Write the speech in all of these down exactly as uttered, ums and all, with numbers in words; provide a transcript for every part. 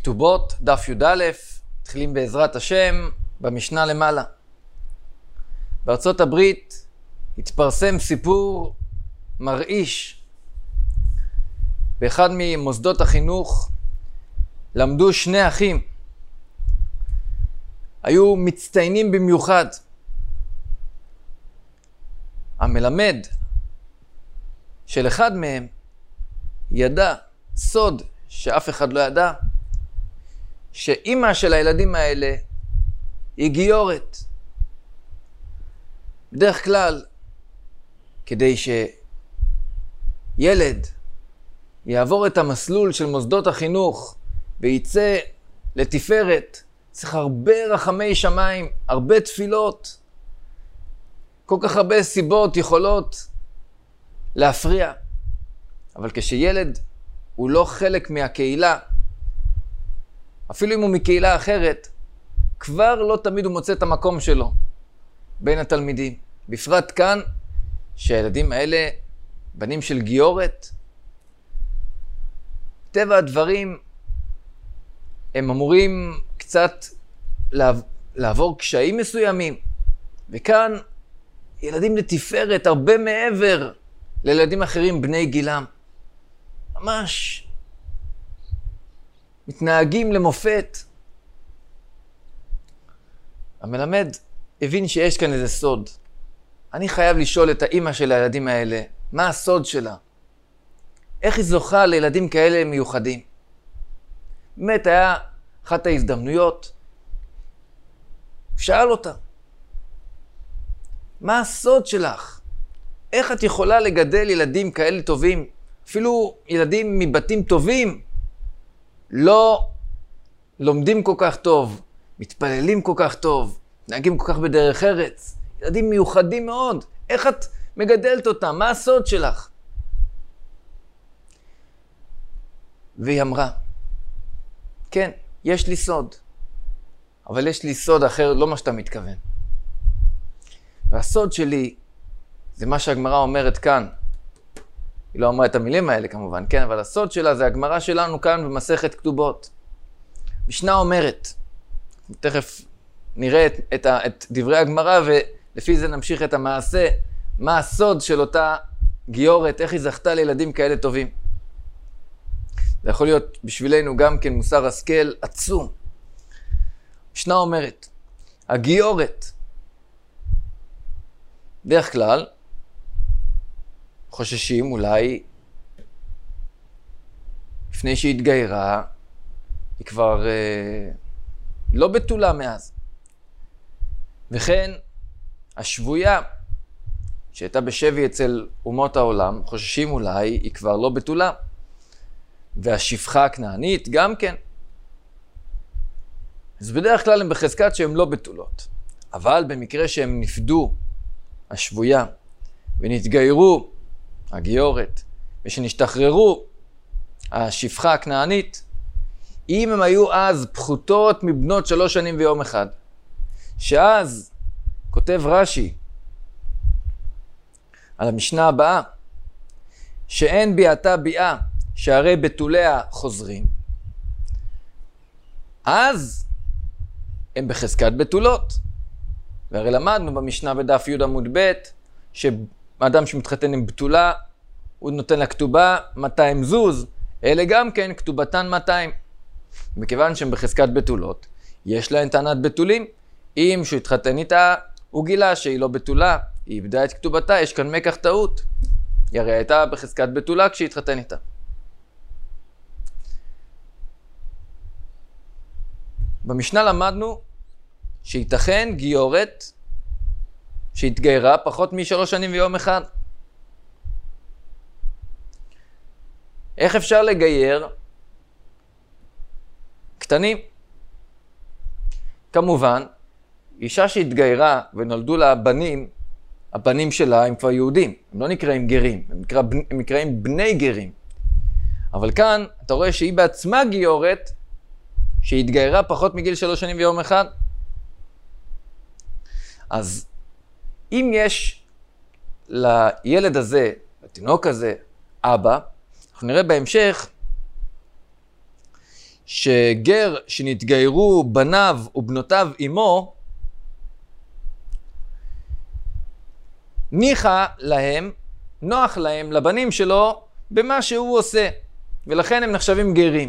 כתובות, דף י"א, מתחילים בעזרת השם במשנה למעלה. בארצות הברית התפרסם סיפור מרעיש. באחד ממוסדות החינוך למדו שני אחים. היו מצטיינים במיוחד. המלמד של אחד מהם ידע סוד שאף אחד לא ידע, שאימא של הילדים האלה היא גיורת. בדרך כלל, כדי שילד יעבור את המסלול של מוסדות החינוך ויצא לתפארת, צריך הרבה רחמי שמיים, הרבה תפילות, כל כך הרבה סיבות יכולות להפריע. אבל כשילד הוא לא חלק מהקהילה, אפילו אם הוא מקהילה אחרת, כבר לא תמיד הוא מוצא את המקום שלו בין התלמידים. בפרט כאן, שהילדים האלה בנים של גיורת, טבע הדברים הם אמורים קצת לעבור קשיים מסוימים. וכאן ילדים לתפארת הרבה מעבר לילדים אחרים בני גילם. ממש מתנהגים למופת. המלמד הבין שיש כאן איזה סוד. אני חייב לשאול את האמא של הילדים האלה, מה הסוד שלה? איך היא זוכה לילדים כאלה מיוחדים? באמת היה אחת ההזדמנויות. שאל אותה, מה הסוד שלך? איך את יכולה לגדל ילדים כאלה טובים? אפילו ילדים מבתים טובים לא לומדים כל כך טוב, מתפללים כל כך טוב, נהגים כל כך בדרך ארץ. ילדים מיוחדים מאוד. איך את מגדלת אותם? מה הסוד שלך? והיא אמרה, כן, יש לי סוד. אבל יש לי סוד אחר, לא מה שאתה מתכוון. והסוד שלי זה מה שהגמרא אומרת כאן. היא לא אמרה את המילים האלה כמובן, כן, אבל הסוד שלה זה הגמרא שלנו כאן במסכת כתובות. משנה אומרת, תכף נראה את, את, את דברי הגמרא ולפי זה נמשיך את המעשה, מה הסוד של אותה גיורת, איך היא זכתה לילדים כאלה טובים. זה יכול להיות בשבילנו גם כן מוסר השכל עצום. משנה אומרת, הגיורת, דרך כלל, חוששים אולי, לפני שהיא התגיירה, היא כבר אה, לא בתולה מאז. וכן, השבויה, שהייתה בשבי אצל אומות העולם, חוששים אולי, היא כבר לא בתולה. והשפחה הכנענית גם כן. אז בדרך כלל הם בחזקת שהם לא בתולות. אבל במקרה שהם נפדו, השבויה, ונתגיירו, הגיורת, ושנשתחררו, השפחה הכנענית, אם הם היו אז פחותות מבנות שלוש שנים ויום אחד, שאז כותב רש"י על המשנה הבאה, שאין ביאתה ביאה, שהרי בתוליה חוזרים, אז הם בחזקת בתולות. והרי למדנו במשנה בדף י' עמוד ב', שאדם שמתחתן עם בתולה, הוא נותן לה כתובה מאתיים זוז, אלה גם כן כתובתן מאתיים. מכיוון שהם בחזקת בתולות, יש להן טענת בתולים. אם שהוא התחתן איתה, הוא גילה שהיא לא בתולה, היא איבדה את כתובתה, יש כאן מקח טעות. היא הרי הייתה בחזקת בתולה כשהיא התחתן איתה. במשנה למדנו שייתכן גיורת שהתגיירה פחות משלוש שנים ויום אחד. איך אפשר לגייר קטנים? כמובן, אישה שהתגיירה ונולדו לה בנים, הבנים שלה הם כבר יהודים, הם לא נקראים גרים, הם, נקרא, הם נקראים בני גרים. אבל כאן אתה רואה שהיא בעצמה גיורת, שהתגיירה פחות מגיל שלוש שנים ויום אחד. אז אם יש לילד הזה, לתינוק הזה, אבא, אנחנו נראה בהמשך שגר שנתגיירו בניו ובנותיו עמו, ניחא להם, נוח להם, לבנים שלו, במה שהוא עושה, ולכן הם נחשבים גרים.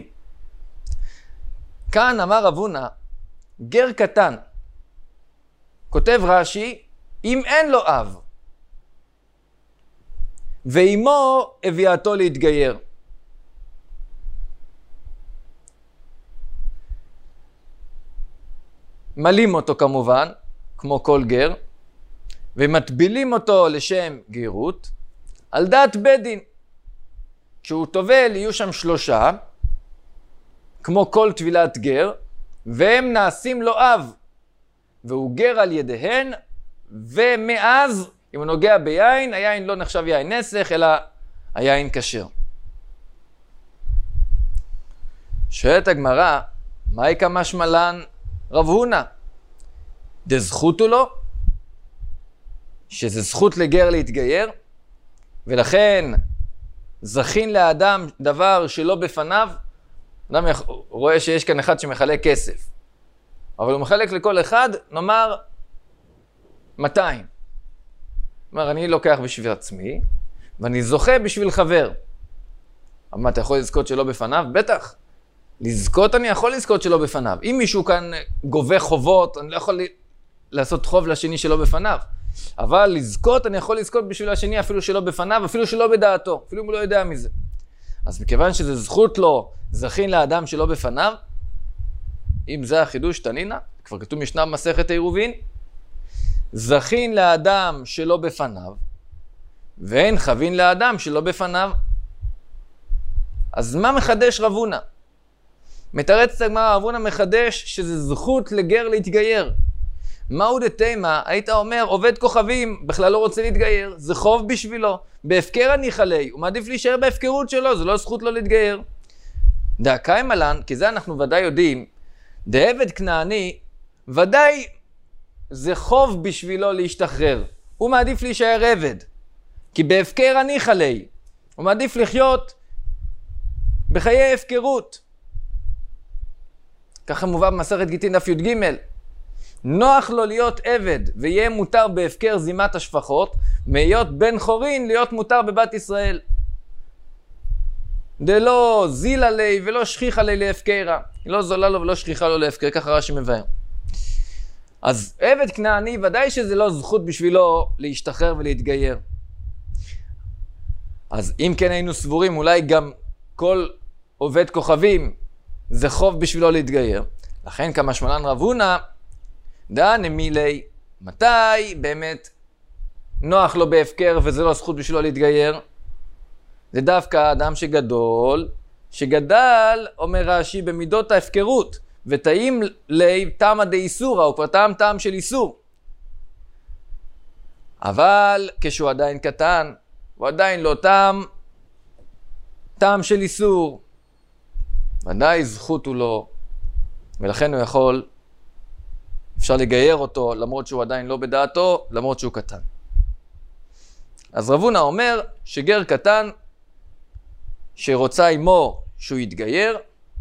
כאן אמר רב הונא, גר קטן, כותב רש"י, אם אין לו אב, ואימו הביאתו להתגייר. מלים אותו כמובן, כמו כל גר, ומטבילים אותו לשם גירות, על דעת בית דין. כשהוא טובל יהיו שם שלושה, כמו כל טבילת גר, והם נעשים לו אב, והוא גר על ידיהן, ומאז, אם הוא נוגע ביין, היין לא נחשב יין נסך, אלא היין כשר. שואלת הגמרא, מהי כמשמע לן רב הונא? דזכותו לו, שזה זכות לגר להתגייר, ולכן זכין לאדם דבר שלא בפניו. אדם רואה שיש כאן אחד שמחלק כסף, אבל הוא מחלק לכל אחד, נאמר, מאתיים. אומר, אני לוקח בשביל עצמי, ואני זוכה בשביל חבר. אבל מה, אתה יכול לזכות שלא בפניו? בטח. לזכות אני יכול לזכות שלא בפניו. אם מישהו כאן גובה חובות, אני לא יכול לעשות חוב לשני שלא בפניו. אבל לזכות אני יכול לזכות בשביל השני אפילו שלא בפניו, אפילו שלא בדעתו, אפילו אם הוא לא יודע מזה. אז מכיוון שזה זכות לו, זכין לאדם שלא בפניו, אם זה החידוש תנינה, כבר כתוב משנה במסכת עירובין, זכין לאדם שלא בפניו, ואין חבין לאדם שלא בפניו. אז מה מחדש רב הונא? מתרץ הגמרא, רב הונא מחדש שזה זכות לגר להתגייר. מהו דתימה? היית אומר, עובד כוכבים, בכלל לא רוצה להתגייר, זה חוב בשבילו, בהפקר הניחא ליה, הוא מעדיף להישאר בהפקרות שלו, זה לא זכות לו להתגייר. דאקיימא לן, כי זה אנחנו ודאי יודעים, דעבד כנעני, ודאי זה חוב בשבילו להשתחרר, הוא מעדיף להישאר עבד, כי בהפקר הניחא ליה, הוא מעדיף לחיות בחיי הפקרות. ככה מובא במסכת גיטין דף י"ג, נוח לו להיות עבד ויהיה מותר בהפקר זימת השפחות, מהיות בן חורין להיות מותר בבת ישראל. דלא זילה לי ולא שכיחה לי להפקרה, לא זולה לו ולא שכיחה לו להפקר, ככה רש"י מבאר. אז עבד כנעני ודאי שזה לא זכות בשבילו להשתחרר ולהתגייר. אז אם כן היינו סבורים, אולי גם כל עובד כוכבים זה חוב בשבילו להתגייר. לכן כמשמע לן רב הונא, דענה מילי, מתי באמת נוח לו בהפקר וזה לא זכות בשבילו להתגייר? זה דווקא אדם שגדול, שגדל, אומר רש"י, במידות ההפקרות, ותאים לי תמא דאיסורא, הוא כבר טעם טעם של איסור. אבל כשהוא עדיין קטן, הוא עדיין לא טעם טעם של איסור. ודאי זכות הוא לא, ולכן הוא יכול, אפשר לגייר אותו למרות שהוא עדיין לא בדעתו, למרות שהוא קטן. אז רב הונא אומר שגר קטן שרוצה עמו שהוא יתגייר,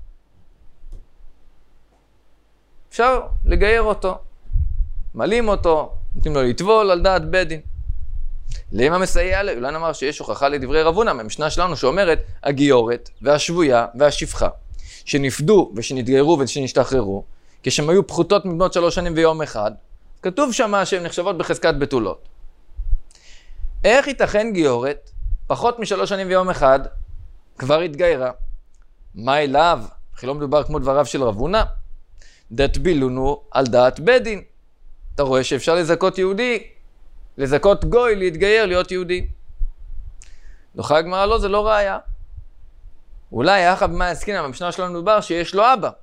אפשר לגייר אותו, מלים אותו, נותנים לו לטבול על דעת בית דין. למה מסייע לו? אולי נאמר שיש הוכחה לדברי רב הונא מהמשנה שלנו שאומרת הגיורת והשבויה והשפחה שנפדו ושנתגיירו ושנשתחררו, כשהם היו פחותות מבנות שלוש שנים ויום אחד, כתוב שמה שהן נחשבות בחזקת בתולות. איך ייתכן גיורת פחות משלוש שנים ויום אחד כבר התגיירה? מה אליו? כי לא מדובר כמו דבריו של רב הונא, דתבילונו על דעת בית דין. אתה רואה שאפשר לזכות יהודי, לזכות גוי, להתגייר, להיות יהודי. דוחה הגמרא, לא, זה לא ראיה. אולי יחד במה עסקינן, במשנה שלנו מדובר שיש לו אבא.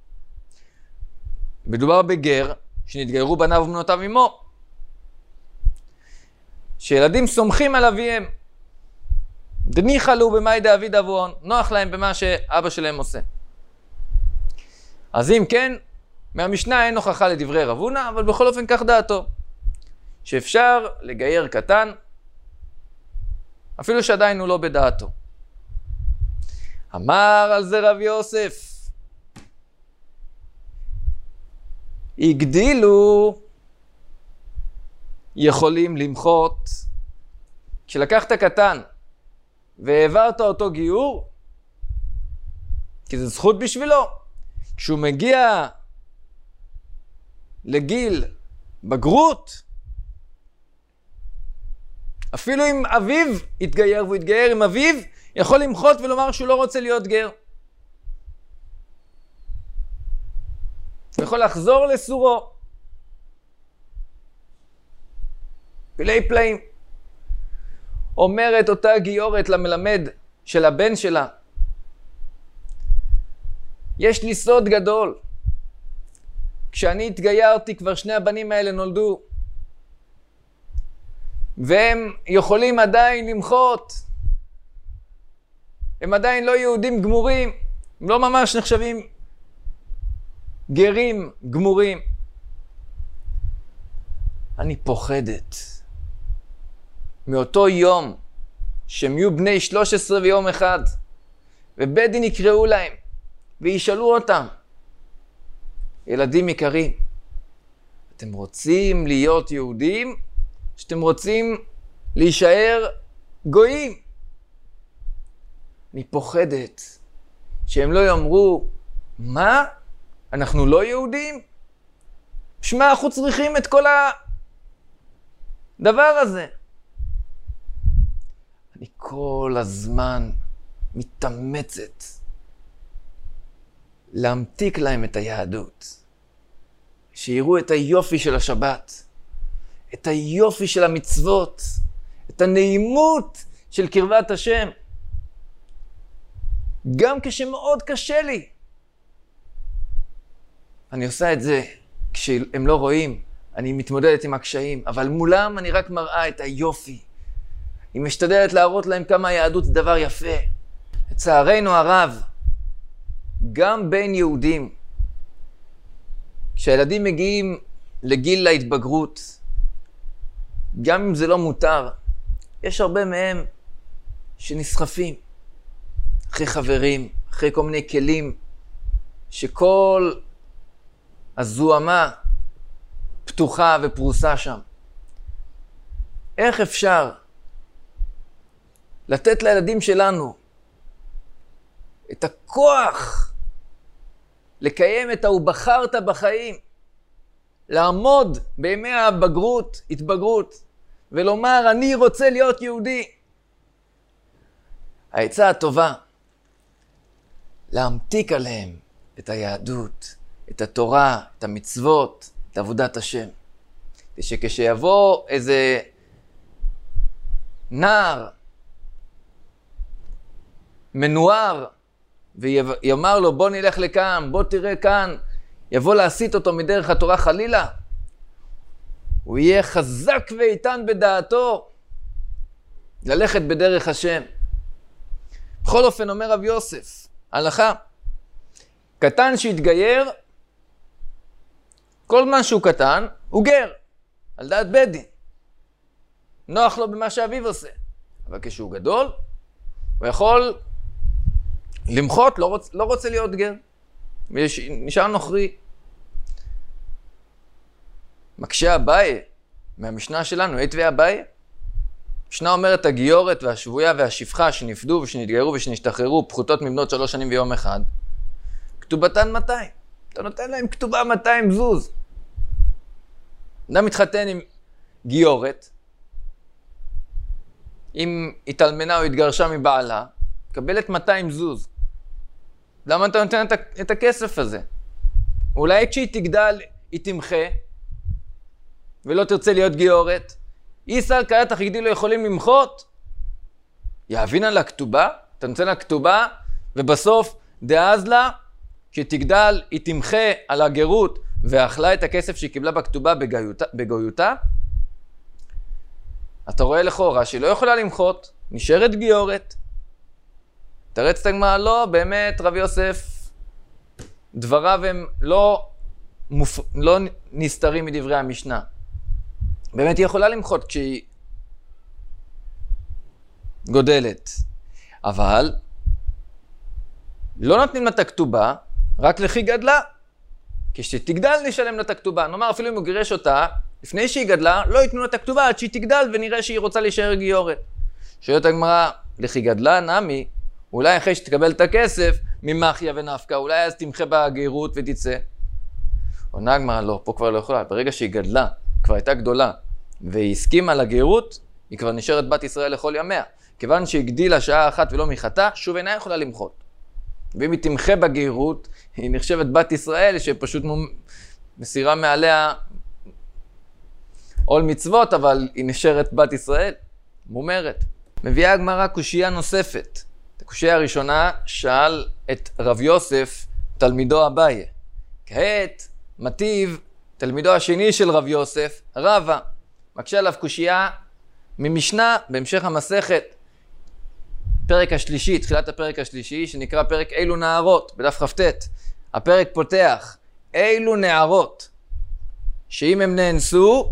מדובר בגר שנתגיירו בניו ובנותיו עמו, שילדים סומכים על אביהם. דניחא לו במאי דאבי דאבון, נוח להם במה שאבא שלהם עושה. אז אם כן, מהמשנה אין הוכחה לדברי רב הונא, אבל בכל אופן כך דעתו, שאפשר לגייר קטן, אפילו שעדיין הוא לא בדעתו. אמר על זה רב יוסף, הגדילו, יכולים למחות. כשלקחת קטן והעברת אותו גיור, כי זו זכות בשבילו, כשהוא מגיע לגיל בגרות, אפילו אם אביו יתגייר והוא יתגייר עם אביו, יכול למחות ולומר שהוא לא רוצה להיות גר. הוא יכול לחזור לסורו. פלאי פלאים. אומרת אותה גיורת למלמד של הבן שלה, יש לי סוד גדול. כשאני התגיירתי כבר שני הבנים האלה נולדו. והם יכולים עדיין למחות. הם עדיין לא יהודים גמורים. הם לא ממש נחשבים גרים גמורים. אני פוחדת מאותו יום שהם יהיו בני שלוש עשרה ויום אחד, ובית דין יקראו להם וישאלו אותם, ילדים יקרים, אתם רוצים להיות יהודים? שאתם רוצים להישאר גויים? אני פוחדת שהם לא יאמרו, מה? אנחנו לא יהודים? שמה אנחנו צריכים את כל הדבר הזה? אני כל הזמן מתאמצת להמתיק להם את היהדות. שיראו את היופי של השבת, את היופי של המצוות, את הנעימות של קרבת השם. גם כשמאוד קשה לי. אני עושה את זה כשהם לא רואים, אני מתמודדת עם הקשיים, אבל מולם אני רק מראה את היופי. היא משתדלת להראות להם כמה היהדות זה דבר יפה. לצערנו הרב, גם בין יהודים, כשהילדים מגיעים לגיל להתבגרות, גם אם זה לא מותר, יש הרבה מהם שנסחפים אחרי חברים, אחרי כל מיני כלים, שכל הזוהמה פתוחה ופרוסה שם. איך אפשר לתת לילדים שלנו את הכוח לקיים את ההוא בחרת בחיים, לעמוד בימי הבגרות, התבגרות, ולומר אני רוצה להיות יהודי? העצה הטובה, להמתיק עליהם את היהדות, את התורה, את המצוות, את עבודת השם. ושכשיבוא איזה נער מנוער ויאמר לו בוא נלך לכאן, בוא תראה כאן, יבוא להסית אותו מדרך התורה חלילה, הוא יהיה חזק ואיתן בדעתו ללכת בדרך השם. בכל אופן אומר רב יוסף, הלכה, קטן שהתגייר, כל זמן שהוא קטן, הוא גר, על דעת בית דין. נוח לו במה שאביו עושה. אבל כשהוא גדול, הוא יכול למחות, לא, רוצ, לא רוצה להיות גר. נשאר נוכרי. מקשה אביי, מהמשנה שלנו, עת ואביי, משנה אומרת הגיורת והשבויה והשפחה שנפדו ושנתגיירו ושנשתחררו פחותות מבנות שלוש שנים ויום אחד, כתובתן מאתיים. אתה נותן להם כתובה מאתיים זוז. אדם מתחתן עם גיורת, אם התאלמנה או התגרשה מבעלה, קבלת מאתיים זוז. למה אתה נותן את הכסף הזה? אולי כשהיא תגדל, היא תמחה, ולא תרצה להיות גיורת. איסל קייתך הגדילו יכולים למחות. יאבין על הכתובה, אתה נותן לה כתובה, ובסוף דאז לה, כשתגדל, היא תמחה על הגרות, ואכלה את הכסף שהיא קיבלה בכתובה בגויותה, בגויותה. אתה רואה לכאורה שהיא לא יכולה למחות, נשארת גיורת. תרץ את הגמרא, לא, באמת רב יוסף, דבריו הם לא, מופ... לא נסתרים מדברי המשנה. באמת היא יכולה למחות כשהיא גודלת. אבל לא נותנים לה את הכתובה, רק לכי גדלה. כשתגדל נשלם לה את הכתובה. נאמר, אפילו אם הוא גירש אותה, לפני שהיא גדלה, לא ייתנו לה את הכתובה עד שהיא תגדל ונראה שהיא רוצה להישאר גיורת. שואלת הגמרא, לכי גדלה נמי, אולי אחרי שתקבל את הכסף, ממחיה ונפקה, אולי אז תמחה בגרות ותצא. עונה הגמרא, לא, פה כבר לא יכולה. ברגע שהיא גדלה, כבר הייתה גדולה, והיא הסכימה לגרות, היא כבר נשארת בת ישראל לכל ימיה. כיוון שהיא גדילה שעה אחת ולא מחתה, שוב אינה יכולה למחות. ואם היא תמחה בגרות, היא נחשבת בת ישראל שפשוט מסירה מעליה עול מצוות, אבל היא נשארת בת ישראל, מומרת. מביאה הגמרא קושייה נוספת. את הקושייה הראשונה שאל את רב יוסף, תלמידו אביי. כעת מטיב תלמידו השני של רב יוסף, רבא. מקשה עליו קושייה ממשנה בהמשך המסכת, פרק השלישי, תחילת הפרק השלישי, שנקרא פרק אילו נערות, בדף כ"ט. הפרק פותח, אילו נערות, שאם הם נאנסו,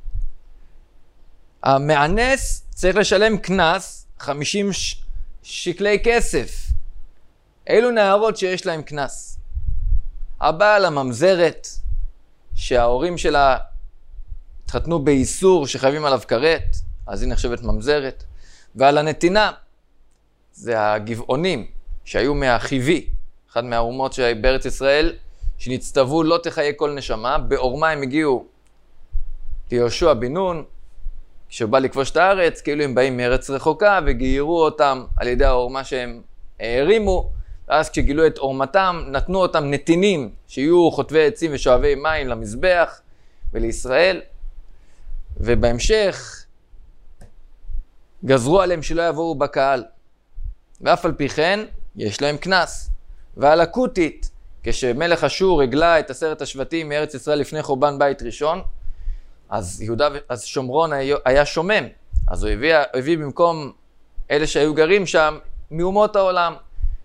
המאנס צריך לשלם קנס, חמישים ש... שקלי כסף. אילו נערות שיש להם קנס. הבעל הממזרת, שההורים שלה התחתנו באיסור שחייבים עליו כרת, אז היא נחשבת ממזרת. ועל הנתינה, זה הגבעונים שהיו מהחיבי, אחד מהאומות שבארץ ישראל, שנצטוו לא תחיה כל נשמה, בעורמה הם הגיעו ליהושע בן נון, כשהוא בא לכבוש את הארץ, כאילו הם באים מארץ רחוקה וגיירו אותם על ידי העורמה שהם הרימו, ואז כשגילו את עורמתם, נתנו אותם נתינים שיהיו חוטבי עצים ושואבי מים למזבח ולישראל, ובהמשך גזרו עליהם שלא יבואו בקהל. ואף על פי כן, יש להם קנס. ועל הכותית, כשמלך אשור הגלה את עשרת השבטים מארץ ישראל לפני חורבן בית ראשון, אז יהודה, אז שומרון היה שומם. אז הוא הביא, הביא במקום אלה שהיו גרים שם, מאומות העולם.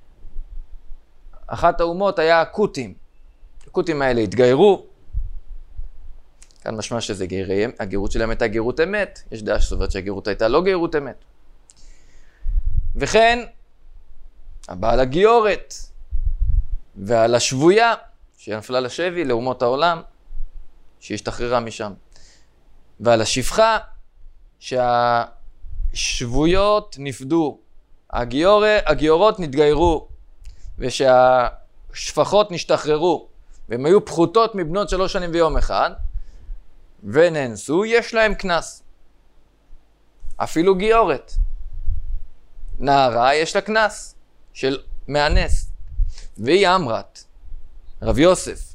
אחת האומות היה הכותים. הכותים האלה התגיירו. כאן משמע שזה גירים, הגירות שלהם הייתה גירות אמת. יש דעה שסוברת שהגירות הייתה לא גירות אמת. וכן, הבעל הגיורת ועל השבויה שנפלה לשבי לאומות העולם שהשתחררה משם, ועל השפחה שהשבויות נפדו, הגיור, הגיורות נתגיירו ושהשפחות נשתחררו והן היו פחותות מבנות שלוש שנים ויום אחד ונאנסו, יש להם קנס. אפילו גיורת נערה יש לה קנס של מאנס. והיא אמרת, רב יוסף,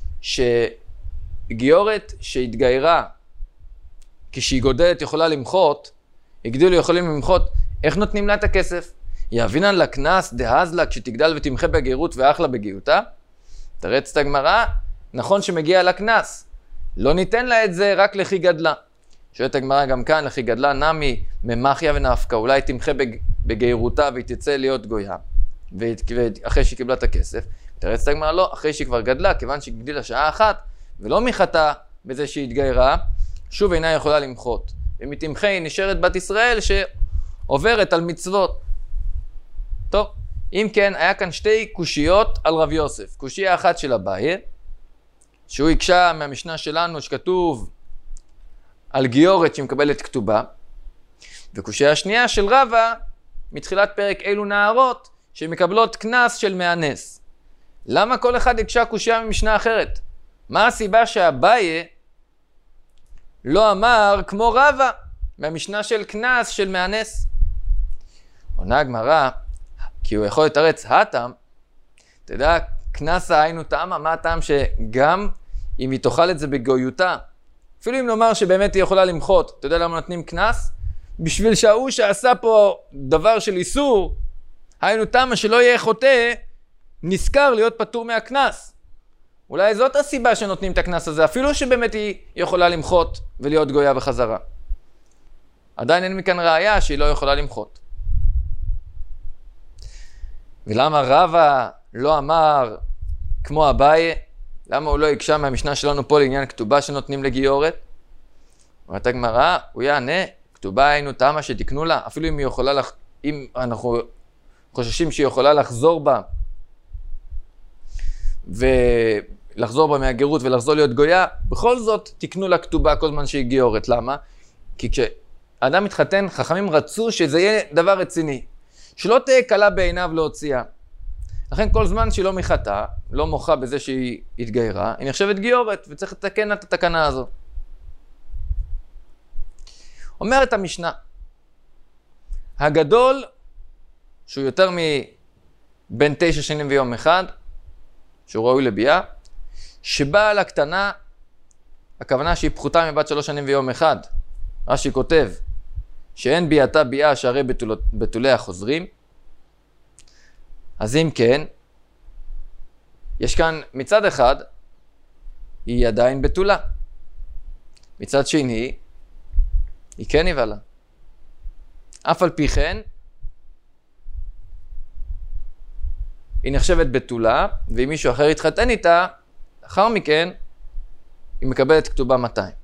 שגיורת שהתגיירה כשהיא גודלת יכולה למחות, הגדילו יכולים למחות, איך נותנים לה את הכסף? יאבינן לה קנס דהז לה כשתגדל ותמחה בגרות ואחלה בגיותה? תרץ את הגמרא, נכון שמגיע לה קנס, לא ניתן לה את זה רק לכי גדלה. שואלת הגמרא גם כאן, לכי גדלה נמי ממחיה ונפקה, אולי תמחה בגירותה והיא תצא להיות גויה, ואחרי שהיא קיבלה את הכסף. תרץ את הגמרא, לא, אחרי שהיא כבר גדלה, כיוון שהיא גדילה שעה אחת, ולא מחתה בזה שהיא התגיירה, שוב אינה יכולה למחות. ומתמחה היא נשארת בת ישראל שעוברת על מצוות. טוב, אם כן, היה כאן שתי קושיות על רב יוסף. קושייה אחת של אביי, שהוא הקשה מהמשנה שלנו שכתוב על גיורת שמקבלת כתובה, וקושייה השנייה של רבא, מתחילת פרק אילו נערות, שמקבלות קנס של מאנס. למה כל אחד הקשה קושייה ממשנה אחרת? מה הסיבה שאביי לא אמר כמו רבא, מהמשנה של קנס של מאנס? עונה הגמרא, כי הוא יכול לתרץ הטעם, אתה יודע, קנס היינו טעמה, מה הטעם שגם אם היא תאכל את זה בגויותה, אפילו אם נאמר שבאמת היא יכולה למחות, אתה יודע למה נותנים קנס? בשביל שההוא שעשה פה דבר של איסור, היינו טעמה שלא יהיה חוטא, נזכר להיות פטור מהקנס. אולי זאת הסיבה שנותנים את הקנס הזה, אפילו שבאמת היא יכולה למחות ולהיות גויה בחזרה. עדיין אין מכאן ראיה שהיא לא יכולה למחות. ולמה רבא לא אמר כמו אביי? למה הוא לא יקשה מהמשנה שלנו פה לעניין כתובה שנותנים לגיורת? אומרת הגמרא, הוא יענה, כתובה היינו טעמה שתקנו לה, אפילו אם היא יכולה, לח... אם אנחנו חוששים שהיא יכולה לחזור בה ולא לחזור בה מהגרות ולחזור להיות גויה, בכל זאת תקנו לה כתובה כל זמן שהיא גיורת. למה? כי כשאדם מתחתן, חכמים רצו שזה יהיה דבר רציני. שלא תהיה קלה בעיניו להוציאה. לכן כל זמן שהיא לא מחתה, לא מוחה בזה שהיא התגיירה, היא נחשבת גיורת וצריך לתקן את התקנה הזו. אומרת המשנה, הגדול, שהוא יותר מבין תשע שנים ויום אחד, שהוא ראוי לביאה, שבאה לקטנה, הכוונה שהיא פחותה מבת שלוש שנים ויום אחד. רש"י כותב, שאין ביאתה ביאה שהרי בתול, בתוליה חוזרים. אז אם כן, יש כאן מצד אחד, היא עדיין בתולה. מצד שני, היא כן נבעלה. אף על פי כן, היא נחשבת בתולה, ואם מישהו אחר יתחתן איתה, לאחר מכן, היא מקבלת כתובה מאתיים.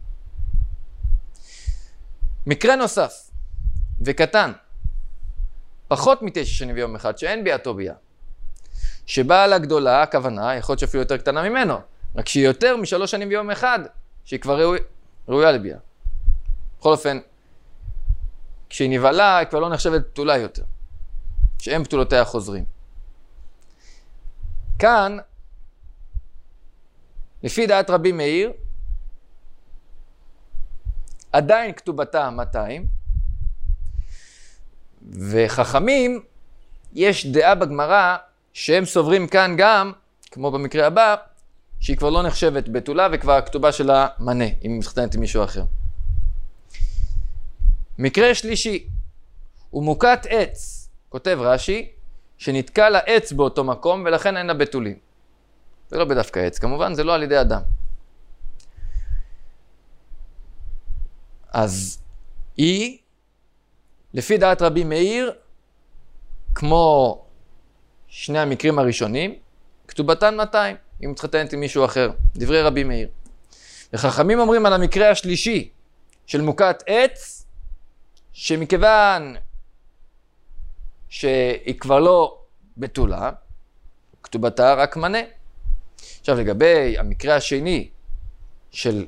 מקרה נוסף, וקטן, פחות מתשע שנים ויום אחד, שאין ביאתו ביאה. שבאה לה גדולה, הכוונה, יכול להיות שאפילו יותר קטנה ממנו, רק שהיא יותר משלוש שנים ויום אחד, שהיא כבר ראוי, ראויה לביאה. בכל אופן, כשהיא נבעלה, היא כבר לא נחשבת בתולה יותר, שאין בתולותיה חוזרים. כאן, לפי דעת רבי מאיר, עדיין כתובתה מאתיים, וחכמים, יש דעה בגמרא שהם סוברים כאן גם, כמו במקרה הבא, שהיא כבר לא נחשבת בתולה וכבר הכתובה שלה מנה, אם היא מתחתנת עם מישהו אחר. מקרה שלישי, הוא מוכת עץ, כותב רש"י, שנתקע לה עץ באותו מקום ולכן אין לה בתולים. זה לא בדווקא עץ, כמובן זה לא על ידי אדם. אז היא, לפי דעת רבי מאיר, כמו שני המקרים הראשונים, כתובתן מאתיים, היא מתחתנת עם מישהו אחר, דברי רבי מאיר. וחכמים אומרים על המקרה השלישי של מוכת עץ, שמכיוון שהיא כבר לא בתולה, כתובתה רק מנה. עכשיו לגבי המקרה השני של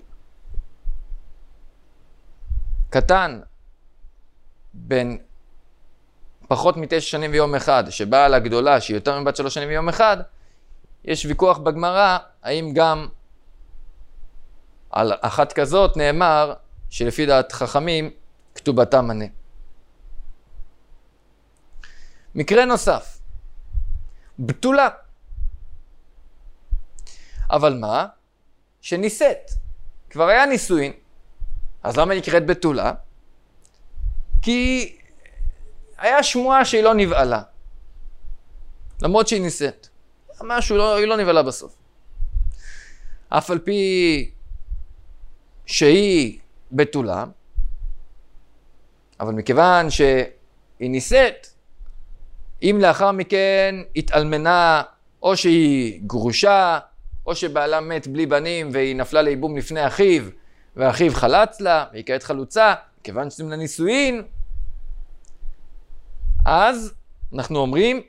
קטן בין פחות מתשע שנים ויום אחד, שבאה לה גדולה שהיא יותר מבת שלוש שנים ויום אחד, יש ויכוח בגמרא האם גם על אחת כזאת נאמר שלפי דעת חכמים כתובתה מנה. מקרה נוסף, בתולה. אבל מה? שניסית. כבר היה נישואין. אז למה נקראת בתולה? כי היה שמועה שהיא לא נבעלה. למרות שהיא ניסית. משהו, לא, היא לא נבעלה בסוף. אף על פי שהיא בתולה, אבל מכיוון שהיא ניסית, אם לאחר מכן התאלמנה, או שהיא גרושה, או שבעלה מת בלי בנים והיא נפלה לייבום לפני אחיו, ואחיו חלץ לה, והיא כעת חלוצה, כיוון שזה מן הנישואין, אז אנחנו אומרים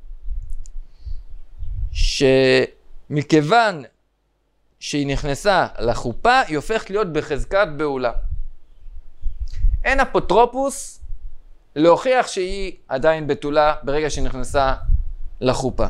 שמכיוון שהיא נכנסה לחופה, היא הופכת להיות בחזקת בעולה. אין אפוטרופוס להוכיח שהיא עדיין בתולה ברגע שהיא נכנסה לחופה.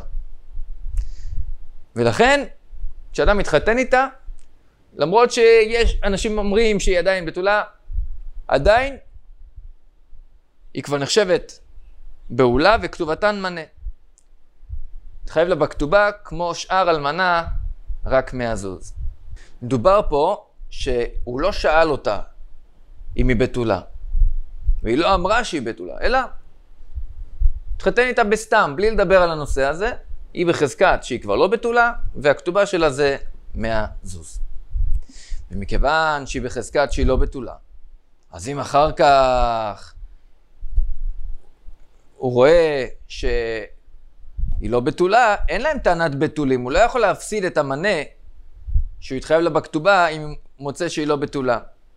ולכן, כשאדם מתחתן איתה, למרות שיש אנשים אומרים שהיא עדיין בתולה, עדיין היא כבר נחשבת בעולה וכתובתן מנה. תחייב לה בכתובה כמו שאר אלמנה, רק מהזוז. מדובר פה שהוא לא שאל אותה אם היא בתולה, והיא לא אמרה שהיא בתולה, אלא תחתן איתה בסתם, בלי לדבר על הנושא הזה, היא בחזקת שהיא כבר לא בתולה, והכתובה שלה זה מהזוז. ומכיוון שהיא בחזקת שהיא לא בתולה, אז אם אחר כך הוא רואה שהיא לא בתולה, אין להם טענת בתולים, הוא לא יכול להפסיד את המנה שהוא יתחייב לה בכתובה אם הוא מוצא שהיא לא בתולה.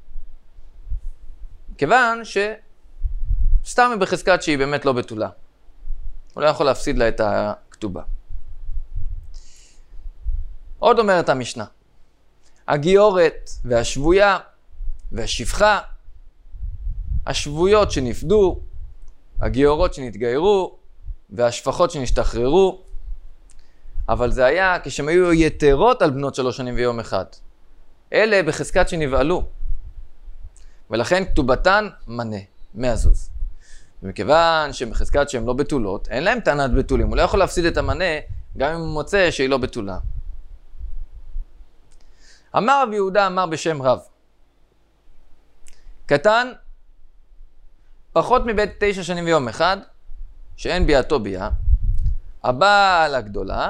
כיוון שסתם היא בחזקת שהיא באמת לא בתולה. הוא לא יכול להפסיד לה את הכתובה. עוד אומרת המשנה, הגיורת והשבויה והשפחה, השבויות שנפדו, הגיורות שנתגיירו והשפחות שנשתחררו, אבל זה היה כשהם היו יתרות על בנות שלוש שנים ויום אחד. אלה בחזקת שנבעלו, ולכן כתובתן מנה, מהזוז. ומכיוון שבחזקת שהן לא בתולות, אין להם טענת בתולים, הוא לא יכול להפסיד את המנה גם אם הוא מוצא שהיא לא בתולה. אמר רב יהודה אמר בשם רב, קטן פחות מבית תשע שנים ויום אחד, שאין ביאתו ביאה, הבעל הגדולה,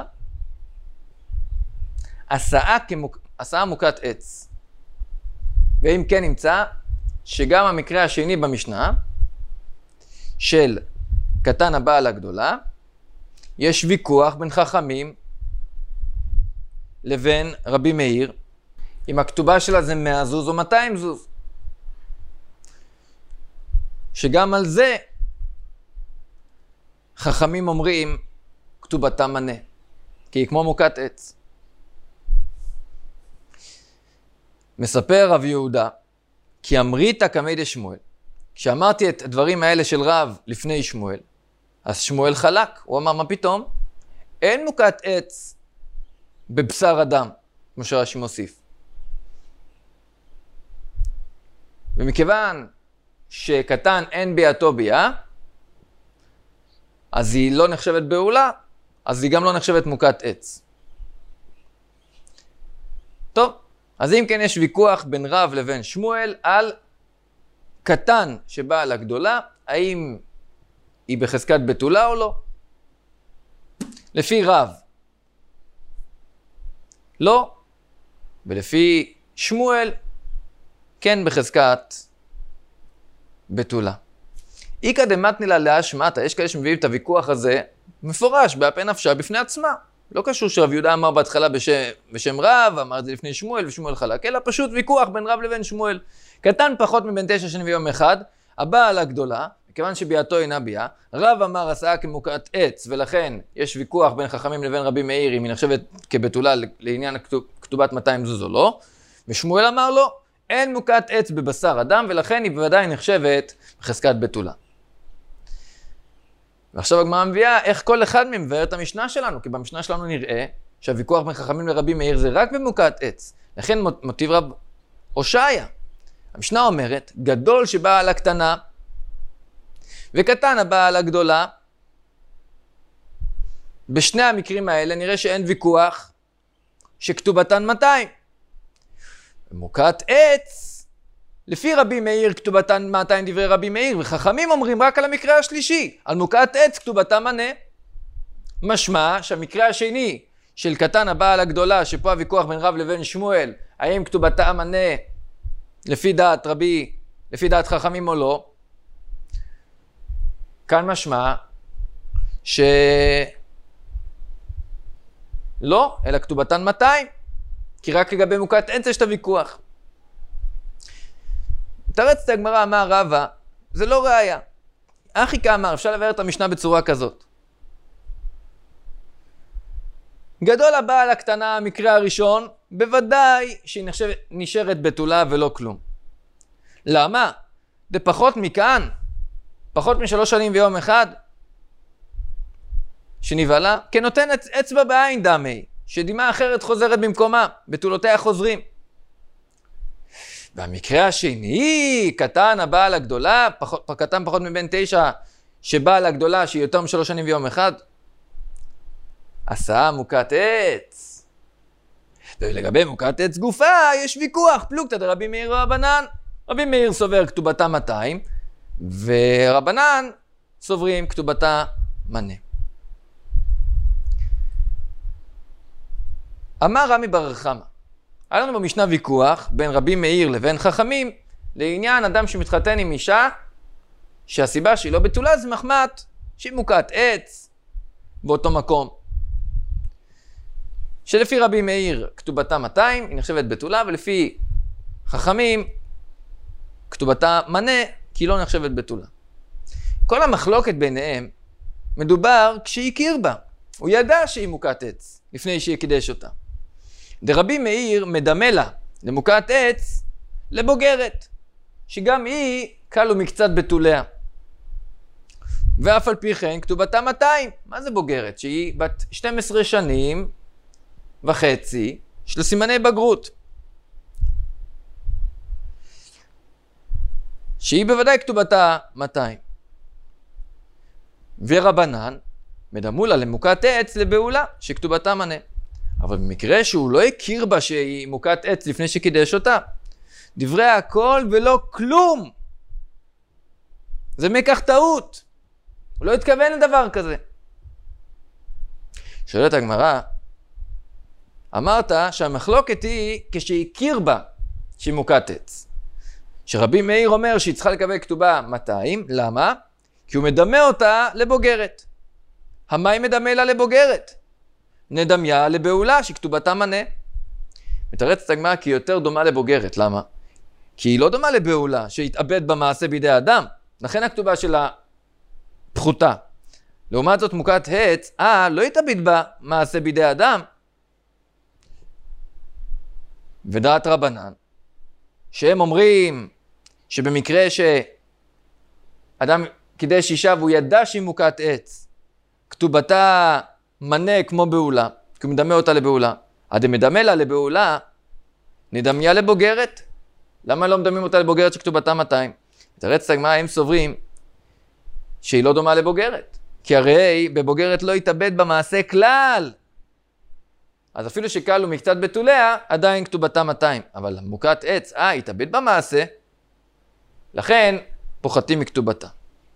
הסעה, כמוק... הסעה מוכת עץ. ואם כן נמצא שגם המקרה השני במשנה, של קטן הבעל הגדולה, יש ויכוח בין חכמים לבין רבי מאיר, אם הכתובה שלה זה מאה זוז או מאתיים זוז. שגם על זה חכמים אומרים כתובתה מנה, כי היא כמו מוכת עץ. מספר רב יהודה, כי אמריתא קמי דשמואל. כשאמרתי את הדברים האלה של רב לפני שמואל, אז שמואל חלק, הוא אמר, מה פתאום? אין מוכת עץ בבשר אדם, כמו שרש"י מוסיף. ומכיוון שקטן אין ביאתו ביאה, אז היא לא נחשבת בעולה, אז היא גם לא נחשבת מוכת עץ. טוב, אז אם כן יש ויכוח בין רב לבין שמואל על קטן שבאה לגדולה, האם היא בחזקת בתולה או לא? לפי רב, לא, ולפי שמואל, כן בחזקת בתולה. איקא דמתני לה להשמטה, יש כאלה שמביאים את הוויכוח הזה מפורש, באפי נפשה בפני עצמה. לא קשור שרב יהודה אמר בהתחלה בשם, בשם רב, אמר את זה לפני שמואל ושמואל חלק, אלא פשוט ויכוח בין רב לבין שמואל. קטן פחות מבין תשע שנים ויום אחד, הבעל הגדולה, מכיוון שביאתו אינה ביאה, רב אמר הסעה כמוכת עץ, ולכן יש ויכוח בין חכמים לבין רבי מאיר, אם היא נחשבת כבתולה לעניין כתובת מאתיים זוז או לא, ושמואל אמר לו, אין מוכת עץ בבשר אדם, ולכן היא בוודאי נחשבת בחזקת בתולה. ועכשיו הגמרא מביאה איך כל אחד מהם מבאר את המשנה שלנו, כי במשנה שלנו נראה שהוויכוח בין חכמים לרבי מאיר זה רק במוכת עץ. לכן מוטיב רב הושעיה. המשנה אומרת, גדול שבא על הקטנה, וקטן הבא על הגדולה. בשני המקרים האלה נראה שאין ויכוח שכתובתן מאתיים. במוכת עץ, לפי רבי מאיר כתובתן מאתיים דברי רבי מאיר, וחכמים אומרים רק על המקרה השלישי, על מוכת עץ כתובתה מנה. משמע שהמקרה השני של קטן הבעל הגדולה, שפה הוויכוח בין רב לבין שמואל, האם כתובתה מנה לפי דעת רבי, לפי דעת חכמים או לא, כאן משמע ש... לא, אלא כתובתן מאתיים, כי רק לגבי מוכת עץ יש את הוויכוח. תרץ את הגמרא, אמר רבא, זה לא ראיה. אחי כאמר, אפשר לבאר את המשנה בצורה כזאת. גדול הבעל הקטנה, המקרה הראשון, בוודאי שהיא נחשבת, נשארת בתולה ולא כלום. למה? זה פחות מכאן, פחות משלוש שנים ויום אחד, שנבעלה, כנותנת אצבע בעין דמי, שדמעה אחרת חוזרת במקומה, בתולותיה חוזרים. והמקרה השני, קטן הבעל הגדולה, פחות, קטן פחות מבין תשע, שבעל הגדולה שהיא יותר משלוש שנים ויום אחד, עשה מוכת עץ. ולגבי מוכת עץ גופה, יש ויכוח, פלוגתא דרבי מאיר ורבנן. רבי מאיר סובר כתובתה מאתיים, ורבנן סוברים כתובתה מנה. אמר רמי בר חמא, היה לנו במשנה ויכוח בין רבי מאיר לבין חכמים לעניין אדם שמתחתן עם אישה שהסיבה שהיא לא בתולה זה מחמת שהיא מוכת עץ באותו מקום. שלפי רבי מאיר כתובתה מאתיים היא נחשבת בתולה, ולפי חכמים כתובתה מנה כי היא לא נחשבת בתולה. כל המחלוקת ביניהם מדובר כשהיא הכיר בה. הוא ידע שהיא מוכת עץ לפני שהיא קידש אותה. דרבי מאיר מדמה לה למוקת עץ לבוגרת, שגם היא קלו מקצת בתוליה. ואף על פי כן כתובתה מאתיים. מה זה בוגרת? שהיא בת שתים עשרה שנים וחצי, של סימני בגרות. שהיא בוודאי כתובתה מאתיים. ורבנן מדמו לה למוקת עץ לבעולה, שכתובתה מנה. אבל במקרה שהוא לא הכיר בה שהיא מוקת עץ לפני שקידש אותה, דברי הכל ולא כלום. זה מקח טעות. הוא לא התכוון לדבר כזה. שואלת הגמרא, אמרת שהמחלוקת היא כשהכיר בה שהיא מוקת עץ. שרבי מאיר אומר שהיא צריכה לקבל כתובה מאתיים, למה? כי הוא מדמה אותה לבוגרת. המים מדמה לה לבוגרת. נדמיה לבעולה שכתובתה מנה. מתרצת הגמרא כי היא יותר דומה לבוגרת, למה? כי היא לא דומה לבעולה שהתאבד במעשה בידי אדם, לכן הכתובה שלה פחותה. לעומת זאת מוקת עץ, אה, לא התאבד במעשה בידי אדם. ודעת רבנן, שהם אומרים שבמקרה שאדם קידש אישה והוא ידע שהיא מוקת עץ, כתובתה מנה כמו בעולה, כי הוא מדמה אותה לבעולה. עד מדמה לה לבעולה, נדמיה לבוגרת. למה לא מדמים אותה לבוגרת שכתובתה מאתיים? מתרצת הגמרא, הם סוברים שהיא לא דומה לבוגרת. כי הרי בבוגרת לא התאבד במעשה כלל. אז אפילו שקלו מקצת בתוליה, עדיין כתובתה מאתיים. אבל מוקת עץ, אה, התאבד במעשה, לכן פוחתים מכתובתה.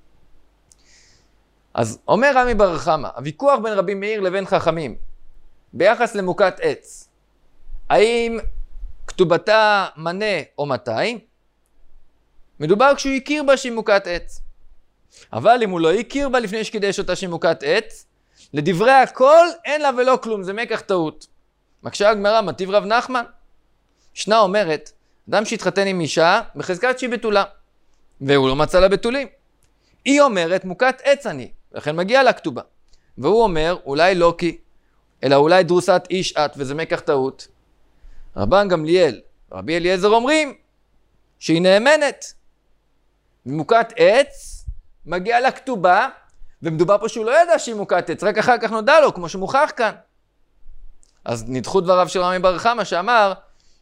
אז אומר רמי בר חמא, הוויכוח בין רבי מאיר לבין חכמים, ביחס למוקת עץ, האם כתובתה מנה או מאתיים? מדובר כשהוא הכיר בה שהיא מוקת עץ. אבל אם הוא לא הכיר בה לפני שקידש אותה שהיא מוקת עץ, לדברי הכל אין לה ולא כלום, זה מקח טעות. מקשה הגמרא, מטיב רב נחמן. משנה אומרת, אדם שהתחתן עם אישה בחזקת שהיא בתולה, והוא לא מצא לה בתולים. היא אומרת מוקת עץ אני, לכן מגיע לה כתובה. והוא אומר, אולי לא כי, אלא אולי דרוסת איש את, וזה מקח טעות. רבן גמליאל, רבי אליעזר אומרים, שהיא נאמנת. מוקת עץ, מגיע לה כתובה, ומדובר פה שהוא לא ידע שהיא מוקת עץ, רק אחר כך נודע לו, כמו שמוכח כאן. אז נדחו דבריו של רמי בר חמא, שאמר,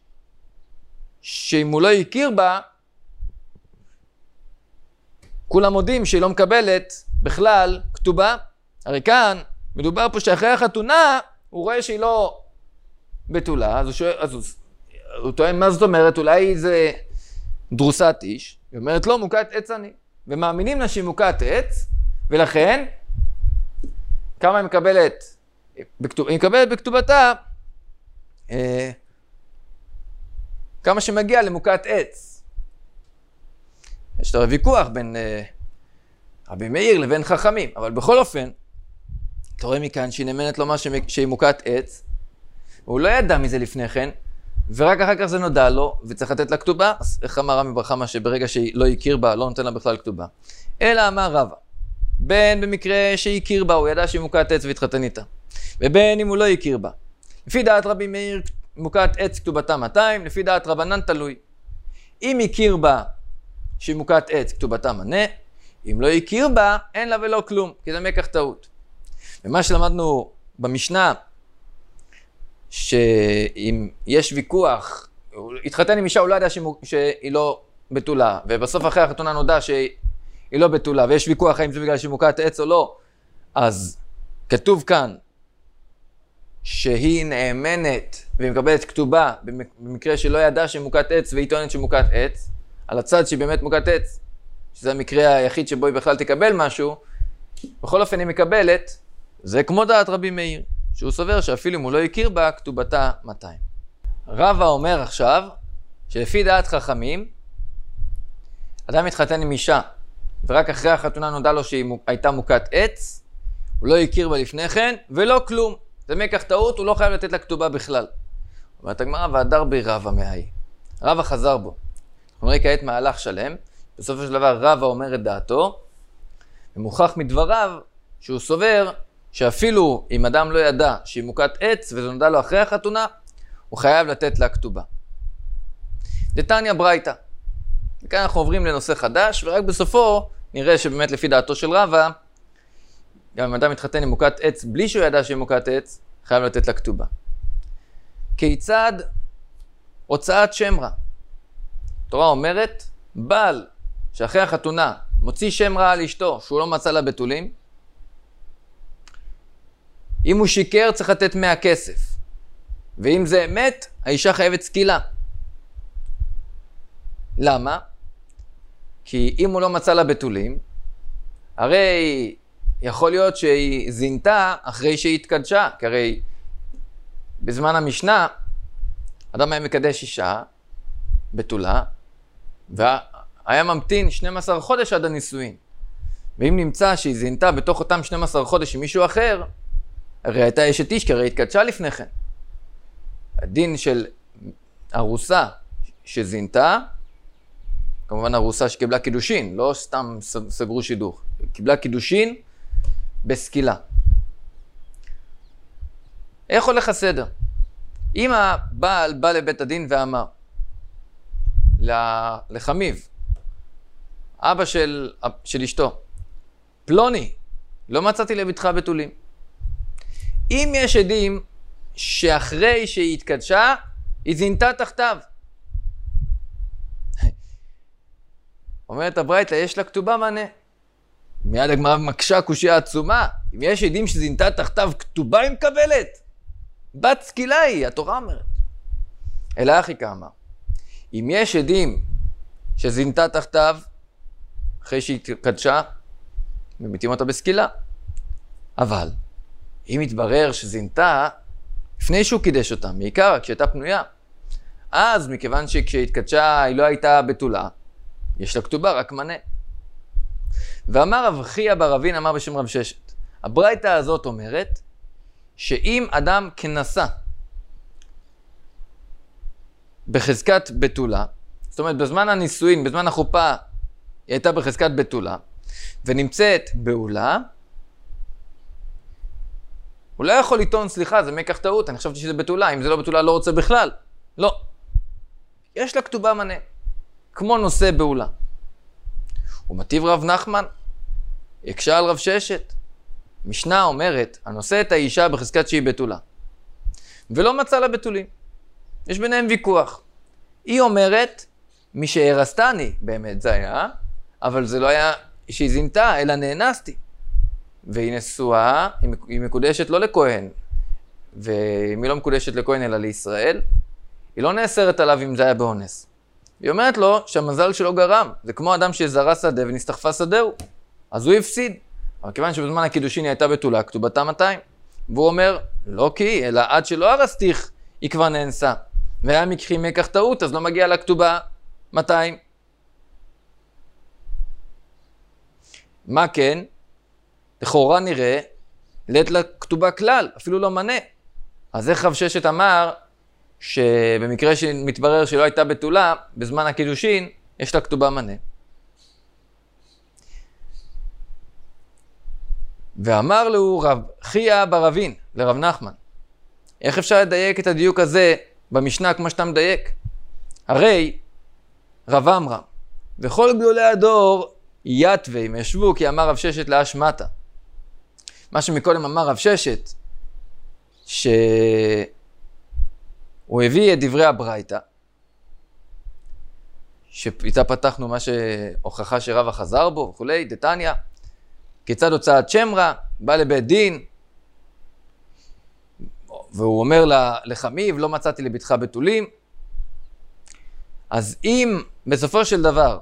שאם הוא לא הכיר בה, כולם מודים שהיא לא מקבלת בכלל כתובה. הרי כאן מדובר פה שאחרי החתונה הוא רואה שהיא לא בתולה, אז הוא, שואל, אז הוא, הוא טוען מה זאת אומרת, אולי זה דרוסת איש. היא אומרת לא, מוקת עץ אני, ומאמינים לה שהיא מוקת עץ, ולכן כמה היא מקבלת? בכתוב, היא מקבלת בכתובתה אה, כמה שמגיע למוקת עץ. יש את הוויכוח בין אה, רבי מאיר לבין חכמים, אבל בכל אופן, אתה רואה מכאן שהיא נאמנת לומר שהיא מוקת עץ, הוא לא ידע מזה לפני כן, ורק אחר כך זה נודע לו, וצריך לתת לה כתובה. אז איך אמר רמי בר חמא שברגע שהיא לא הכיר בה, לא נותן לה בכלל כתובה? אלא אמר רבא, בין במקרה שהכיר בה, הוא ידע שהיא מוקת עץ והתחתן איתה, ובין אם הוא לא הכיר בה. לפי דעת רבי מאיר, מוקת עץ כתובתה מאתיים, לפי דעת רבנן תלוי. אם הכיר בה שהיא מוקת עץ, כתובתה מנה, אם לא הכיר בה, אין לה ולא כלום, כי זה מקח טעות. ומה שלמדנו במשנה, שאם יש ויכוח, הוא התחתן עם אישה, הוא לא ידע שהיא לא בתולה, ובסוף אחרי החתונה נודע שהיא לא בתולה, ויש ויכוח האם זה בגלל שהיא מוקת עץ או לא, אז כתוב כאן שהיא נאמנת והיא מקבלת כתובה במקרה שלא ידע שהיא מוקת עץ והיא טוענת שהיא מוקת עץ, על הצד שהיא באמת מוקת עץ, שזה המקרה היחיד שבו היא בכלל תקבל משהו, בכל אופן היא מקבלת, זה כמו דעת רבי מאיר, שהוא סובר שאפילו אם הוא לא הכיר בה, כתובתה מאתיים. רבא אומר עכשיו, שלפי דעת חכמים, אדם מתחתן עם אישה, ורק אחרי החתונה נודע לו שהיא הייתה מוקת עץ, הוא לא הכיר בה לפני כן, ולא כלום. זה מקח טעות, הוא לא חייב לתת לה כתובה בכלל. אומרת הגמרא, והדר בי רבא מהי. רבא חזר בו. אנחנו נראה כעת מהלך שלם, בסופו של דבר רבא אומר את דעתו, ומוכח מדבריו שהוא סובר שאפילו אם אדם לא ידע שהיא מוקת עץ וזה נודע לו אחרי החתונה, הוא חייב לתת לה כתובה. דתניא ברייתא. וכאן אנחנו עוברים לנושא חדש, ורק בסופו נראה שבאמת לפי דעתו של רבא, גם אם אדם מתחתן עם מוכת עץ בלי שהוא ידע שהיא מוכת עץ, חייב לתת לה כתובה. כיצד הוצאת שם רע? התורה אומרת, בעל שאחרי החתונה מוציא שם רע על אשתו שהוא לא מצא לה בתולים, אם הוא שיקר צריך לתת מאה כסף, ואם זה אמת, האישה חייבת סקילה. למה? כי אם הוא לא מצא לה בתולים, הרי יכול להיות שהיא זינתה אחרי שהיא התקדשה, כי הרי בזמן המשנה, אדם היה מקדש אישה בתולה, והיה ממתין שנים עשר חודש עד הנישואין. ואם נמצא שהיא זינתה בתוך אותם שנים עשר חודש עם מישהו אחר, הרי הייתה אשת איש, כי הרי התקדשה לפני כן. הדין של ארוסה שזינתה, כמובן ארוסה שקיבלה קידושין, לא סתם סגרו שידוך, קיבלה קידושין בסקילה. איך הולך הסדר? אם הבעל בא לבית הדין ואמר לחמיב, אבא של, של אשתו, פלוני, לא מצאתי לביתך בתולים. אם יש עדים שאחרי שהיא התקדשה, היא זינתה תחתיו. אומרת הברייתא, יש לה כתובה מענה. מיד הגמרא מקשה קושיה עצומה. אם יש עדים שזינתה תחתיו, כתובה היא מקבלת. בת סקילה היא, התורה אומרת. אלא אחי כאמר. אם יש עדים שזינתה תחתיו, אחרי שהיא התקדשה, ממיתים אותה בסקילה. אבל, אם יתברר שזינתה, לפני שהוא קידש אותה, מעיקר כשהייתה פנויה, אז מכיוון שכשהתקדשה היא לא הייתה בתולה, יש לה כתובה, רק מנה. ואמר רב חייא בר אבין, אמר בשם רב ששת, הברייתא הזאת אומרת, שאם אדם כנסה בחזקת בתולה, זאת אומרת בזמן הנישואין, בזמן החופה, היא הייתה בחזקת בתולה, ונמצאת בעולה, הוא לא יכול לטעון, סליחה, זה מקח טעות, אני חשבתי שזה בתולה, אם זה לא בתולה לא רוצה בכלל. לא. יש לה כתובה מנה, כמו נושא בעולה. ומטיב רב נחמן, יקשה על רב ששת. משנה אומרת, הנושא את האישה בחזקת שהיא בתולה. ולא מצא לה בתולים. יש ביניהם ויכוח. היא אומרת, מי שהרסתני, באמת זה היה, אבל זה לא היה שהיא זינתה, אלא נאנסתי. והיא נשואה, היא מקודשת לא לכהן, ואם היא לא מקודשת לכהן אלא לישראל, היא לא נאסרת עליו אם זה היה באונס. היא אומרת לו שהמזל שלו גרם, זה כמו אדם שזרה שדה ונסתחפה שדהו, אז הוא הפסיד. אבל כיוון שבזמן הקידושין היא הייתה בתולה, כתובתה מאתיים. והוא אומר, לא כי, אלא עד שלא הרסתיך, היא כבר נאנסה. והיה מקחי מקח טעות, אז לא מגיע לה כתובה מאתיים. מה כן? לכאורה נראה, לית לה כתובה כלל, אפילו לא מנה. אז איך רב ששת אמר, שבמקרה שמתברר שלא הייתה בתולה, בזמן הקידושין, יש לה כתובה מנה. ואמר לו רב חייא בר אבין, לרב נחמן, איך אפשר לדייק את הדיוק הזה במשנה כמו שאתה מדייק? הרי רב אמרם, וכל גדולי הדור יתווה, הם ישבו כי אמר רב ששת לאשמטה. מה שמקודם אמר רב ששת, שהוא הביא את דברי הברייתא, שאיתה פתחנו מה שהוכחה שרבא חזר בו וכולי, דתניא, כיצד הוצאת שם רע, בא לבית דין, והוא אומר לחמיב, לא מצאתי לביתך בתולים. אז אם בסופו של דבר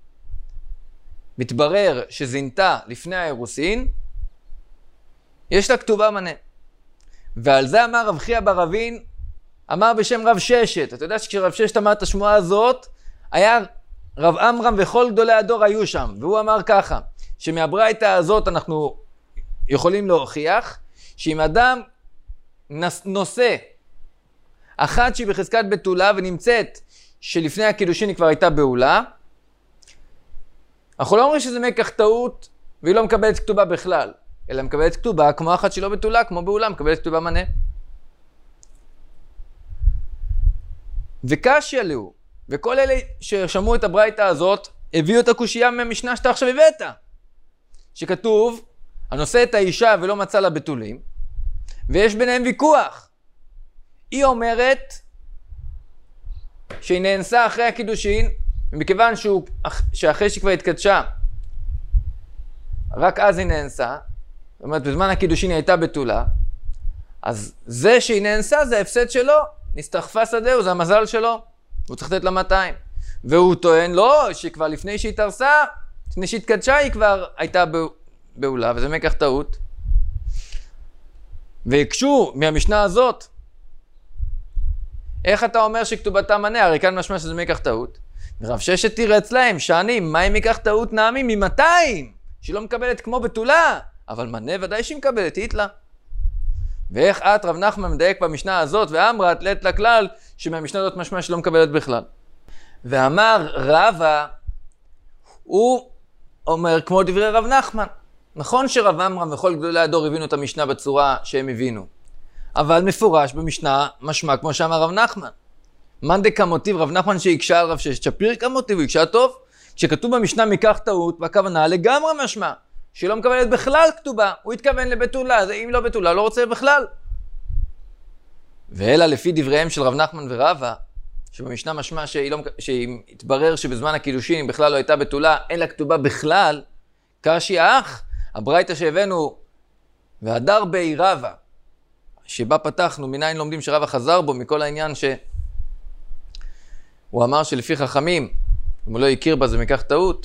מתברר שזינתה לפני האירוסין, יש לה כתובה מנה. ועל זה אמר רב חייא בר אבין, אמר בשם רב ששת. אתה יודע שכשרב ששת אמר את השמועה הזאת, היה רב אמרם וכל גדולי הדור היו שם. והוא אמר ככה, שמהברייתא הזאת אנחנו יכולים להוכיח, שאם אדם נושא אחת שהיא בחזקת בתולה ונמצאת שלפני הקידושין היא כבר הייתה בעולה, אנחנו לא אומרים שזה מקח טעות והיא לא מקבלת כתובה בכלל, אלא מקבלת כתובה כמו אחת שהיא לא בתולה, כמו בעולה, מקבלת כתובה מנה. וקשיא לו, וכל אלה ששמעו את הברייתא הזאת, הביאו את הקושייה מהמשנה שאתה עכשיו הבאת. שכתוב, הנושא את האישה ולא מצא לה בתולים, ויש ביניהם ויכוח. היא אומרת שהיא נאנסה אחרי הקידושין, ומכיוון שהוא, שאחרי שהיא כבר התקדשה, רק אז היא נאנסה, זאת אומרת, בזמן הקידושין היא הייתה בתולה, אז זה שהיא נאנסה זה ההפסד שלו, נסתחפה שדהו, זה המזל שלו, הוא צריך לתת לה מאתיים. והוא טוען, לא, שכבר לפני שהיא תרסה, לפני שהיא התקדשה היא כבר הייתה בעולה, וזה מקח טעות. והקשו מהמשנה הזאת, איך אתה אומר שכתובתה מנה? הרי כאן משמע שזה מקח טעות. רב ששת תירץ להם, שנים, מה אם מקח טעות נעמי? ממאתיים, שהיא לא מקבלת כמו בתולה, אבל מנה ודאי שהיא מקבלת, היתלה. ואיך את רב נחמן מדייק במשנה הזאת, ואמרה תלת לכלל, שמהמשנה הזאת משמע שלא מקבלת בכלל. ואמר רבא, הוא אומר כמו דברי רב נחמן. נכון שרב אמרם וכל גדולי הדור הבינו את המשנה בצורה שהם הבינו. אבל מפורש במשנה משמע כמו שאמר רב נחמן. מאן דקמוטיב רב נחמן שהקשה על רב ששת שפיר כמוטיב, הוא הקשה טוב. כשכתוב במשנה מקח טעות, בכוונה לגמרי משמע. שהיא לא מקבלת בכלל כתובה, הוא התכוון לבתולה, זה אם לא בתולה, לא רוצה בכלל. ואלא לפי דבריהם של רב נחמן ורבא, שבמשנה משמע שהיא, לא, שהיא התברר שבזמן הקידושין בכלל לא הייתה בתולה, אין לה כתובה בכלל, קשיא אח, הברייתא שהבאנו, והדר בי רבא, שבה פתחנו, מניין לומדים שרבא חזר בו, מכל העניין שהוא אמר שלפי חכמים, אם הוא לא הכיר בה זה מקח טעות,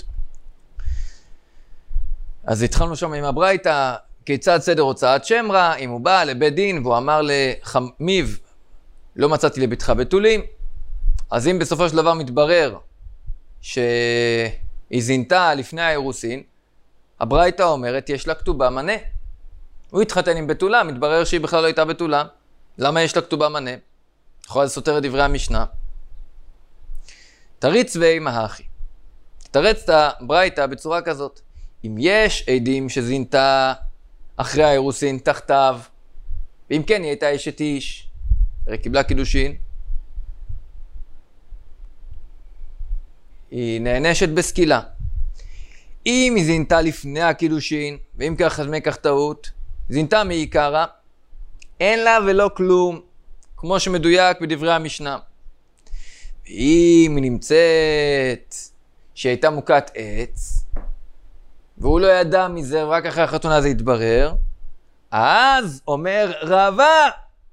אז התחלנו שם עם הברייתא, כיצד סדר הוצאת שם רע, אם הוא בא לבית דין והוא אמר לחמיב, לא מצאתי לביתך בתולים, אז אם בסופו של דבר מתברר שהיא זינתה לפני האירוסין, הברייתא אומרת יש לה כתובה מנה. הוא התחתן עם בתולה, מתברר שהיא בכלל לא הייתה בתולה. למה יש לה כתובה מנה? יכול לסותר את דברי המשנה. תריץ ואימה הכי. תרץ את הברייתא בצורה כזאת. אם יש עדים שזינתה אחרי האירוסין תחתיו, ואם כן היא הייתה אשת איש, הרי קיבלה קידושין, היא נענשת בסקילה. אם היא זינתה לפני הקידושין, ואם כך אז מקח טעות, זינתה מעיקרה, אין לה ולא כלום, כמו שמדויק בדברי המשנה. ואם היא נמצאת שהיא הייתה מוכת עץ, והוא לא ידע מזה, רק אחרי החתונה זה יתברר, אז אומר רבא,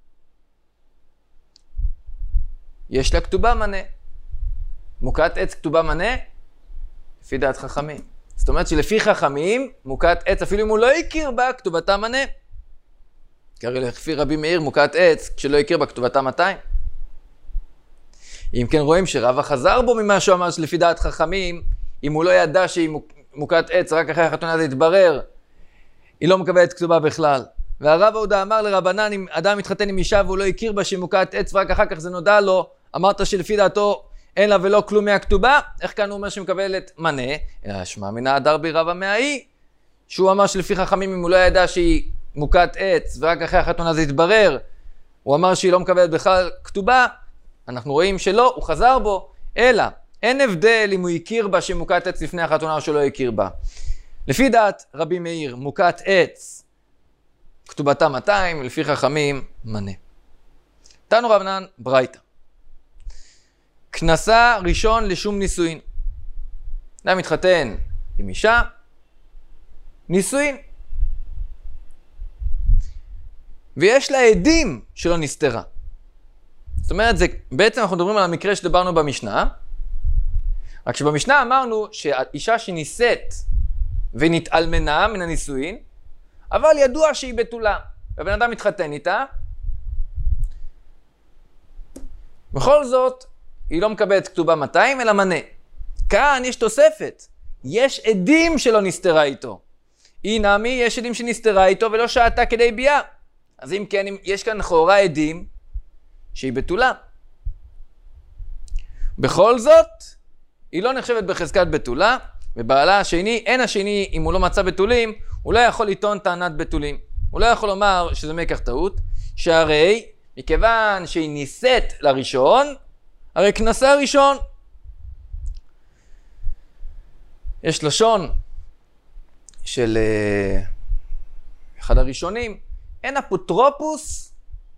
יש לה כתובה מנה. מוכת עץ כתובה מנה? לפי דעת חכמים. זאת אומרת שלפי חכמים, מוכת עץ, אפילו אם הוא לא הכיר בה, כתובתה מנה. כי הרי לפי רבי מאיר, מוכת עץ, כשלא הכיר בה, כתובתה מאתיים. אם כן רואים שרבא חזר בו ממה שהוא אמר שלפי דעת חכמים, אם הוא לא ידע שהיא מוכת עץ, רק אחרי החתונה זה יתברר, היא לא מקבלת כתובה בכלל. והרב עודה אמר לרבנן, אם אדם מתחתן עם אישה והוא לא הכיר בה שהיא מוכת עץ, ורק אחר כך זה נודע לו, אמרת שלפי דעתו אין לה ולא כלום מהכתובה, איך כאן הוא אומר שמקבלת מנה? אלא שמע מן ההדר בי רבא מהאי, שהוא אמר שלפי חכמים אם הוא לא ידע שהיא מוכת עץ, ורק אחרי החתונה זה יתברר, הוא אמר שהיא לא מקבלת בכלל כתובה, אנחנו רואים שלא, הוא חזר בו, אלא אין הבדל אם הוא הכיר בה שהיא מוכת עץ לפני החתונה או שלא הכיר בה. לפי דעת רבי מאיר, מוכת עץ, כתובתה מאתיים, לפי חכמים, מנה. תנו רבנן ברייתא. כנסה ראשון לשום נישואין. אדם מתחתן עם אישה, נישואין. ויש לה עדים שלא נסתרה. זאת אומרת, זה, בעצם אנחנו מדברים על המקרה שדיברנו במשנה, רק שבמשנה אמרנו שהאישה שנישאת ונתעלמנה מן הנישואין, אבל ידוע שהיא בתולה, והבן אדם מתחתן איתה, בכל זאת, היא לא מקבלת כתובה מאתיים, אלא מנה. כאן יש תוספת. יש עדים שלא נסתרה איתו. היא נמי, יש עדים שנסתרה איתו ולא שעתה כדי ביאה. אז אם כן, יש כאן לכאורה עדים שהיא בתולה. בכל זאת, היא לא נחשבת בחזקת בתולה, ובעלה השני, אין השני, אם הוא לא מצא בתולים, הוא לא יכול לטעון טענת בתולים. הוא לא יכול לומר שזה מקח טעות, שהרי מכיוון שהיא נישאת לראשון, הרי כנסה ראשון. יש לשון של uh, אחד הראשונים, אין אפוטרופוס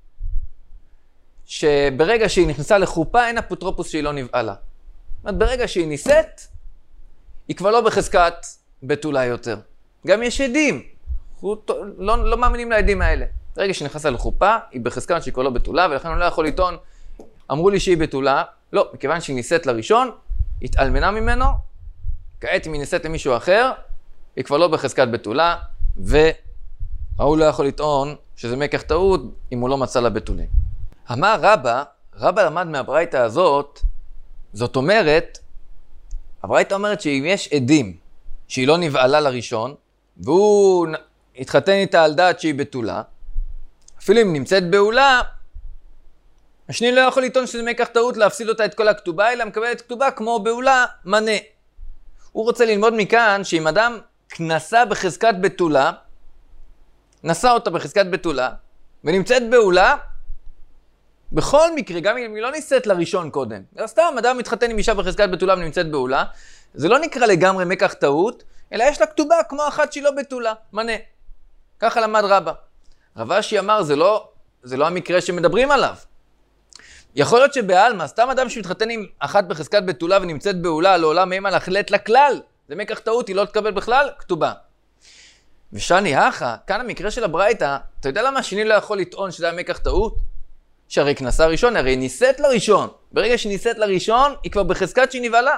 שברגע שהיא נכנסה לחופה, אין אפוטרופוס שהיא לא נבעלה. זאת אומרת, ברגע שהיא נישאת, היא כבר לא בחזקת בתולה יותר. גם יש עדים, לא, לא מאמינים לעדים האלה. ברגע שהיא נכנסה לחופה, היא בחזקת שהיא כבר לא בתולה, ולכן אני לא יכול לטעון, אמרו לי שהיא בתולה, לא, מכיוון שהיא נישאת לראשון, התאלמנה ממנו, כעת אם היא נישאת למישהו אחר, היא כבר לא בחזקת בתולה, והוא לא יכול לטעון שזה מקח טעות אם הוא לא מצא לה בתולים. אמר רבא, רבא למד מהברייתא הזאת, זאת אומרת, הברייתא אומרת שאם יש עדים שהיא לא נבעלה לראשון, והוא התחתן איתה על דעת שהיא בתולה, אפילו אם נמצאת בעולה, השני לא יכול לטעון שזה מקח טעות להפסיד אותה את כל הכתובה, אלא מקבלת כתובה כמו בעולה מנה. הוא רוצה ללמוד מכאן שאם אדם כנסה בחזקת בתולה, נשא אותה בחזקת בתולה, ונמצאת בעולה, בכל מקרה, גם אם היא לא נישאת לראשון קודם, סתם אדם מתחתן עם אישה בחזקת בתולה ונמצאת בעולה, זה לא נקרא לגמרי מקח טעות, אלא יש לה כתובה כמו אחת שהיא לא בתולה, מנה. ככה למד רבא. רב אשי אמר, זה לא, זה לא המקרה שמדברים עליו. יכול להיות שבעלמא, סתם אדם שמתחתן עם אחת בחזקת בתולה ונמצאת בעולה, לעולם אימה להחלט לכלל, זה מקח טעות, היא לא תקבל בכלל כתובה. ושני האחה, כאן המקרה של הברייתא, אתה יודע למה השני לא יכול לטעון שזה היה מקח טעות? שהרי כנסה ראשון, הרי נישאת לראשון. ברגע שנישאת לראשון, היא כבר בחזקת שהיא נבעלה.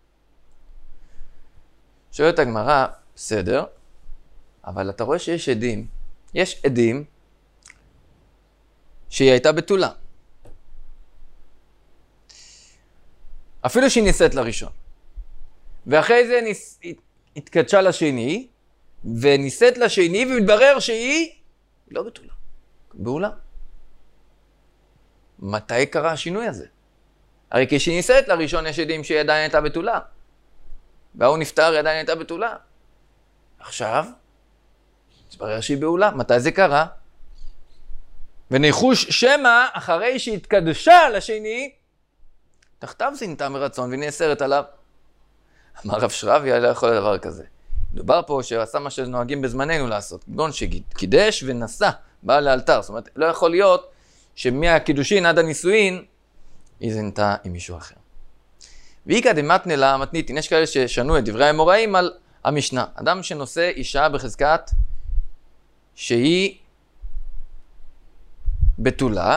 שואלת הגמרא, בסדר, אבל אתה רואה שיש עדים. יש עדים שהיא הייתה בתולה. אפילו שהיא נישאת לראשון. ואחרי זה ניס... התקדשה לשני, ונישאת לשני, ומתברר שהיא לא בתולה. בעולה. מתי קרה השינוי הזה? הרי כשהיא נישאת לראשון יש עדים שהיא עדיין הייתה בתולה. והוא נפטר, היא עדיין הייתה בתולה. עכשיו, מתברר שהיא בעולה. מתי זה קרה? וניחוש שמא, אחרי שהתקדשה לשני, תחתיו זינתה מרצון והיא נאסרת עליו. אמר רב שרביה, לא יכול לדבר כזה. מדובר פה שעשה מה שנוהגים בזמננו לעשות. גון שקידש ונסע, בא לאלתר. זאת אומרת, לא יכול להיות שמהקידושין עד הנישואין, היא זינתה עם מישהו אחר. ואיקא דמתנא לה מתניתין, יש כאלה ששנו את דברי האמוראים על המשנה. אדם שנושא אישה בחזקת שהיא בתולה,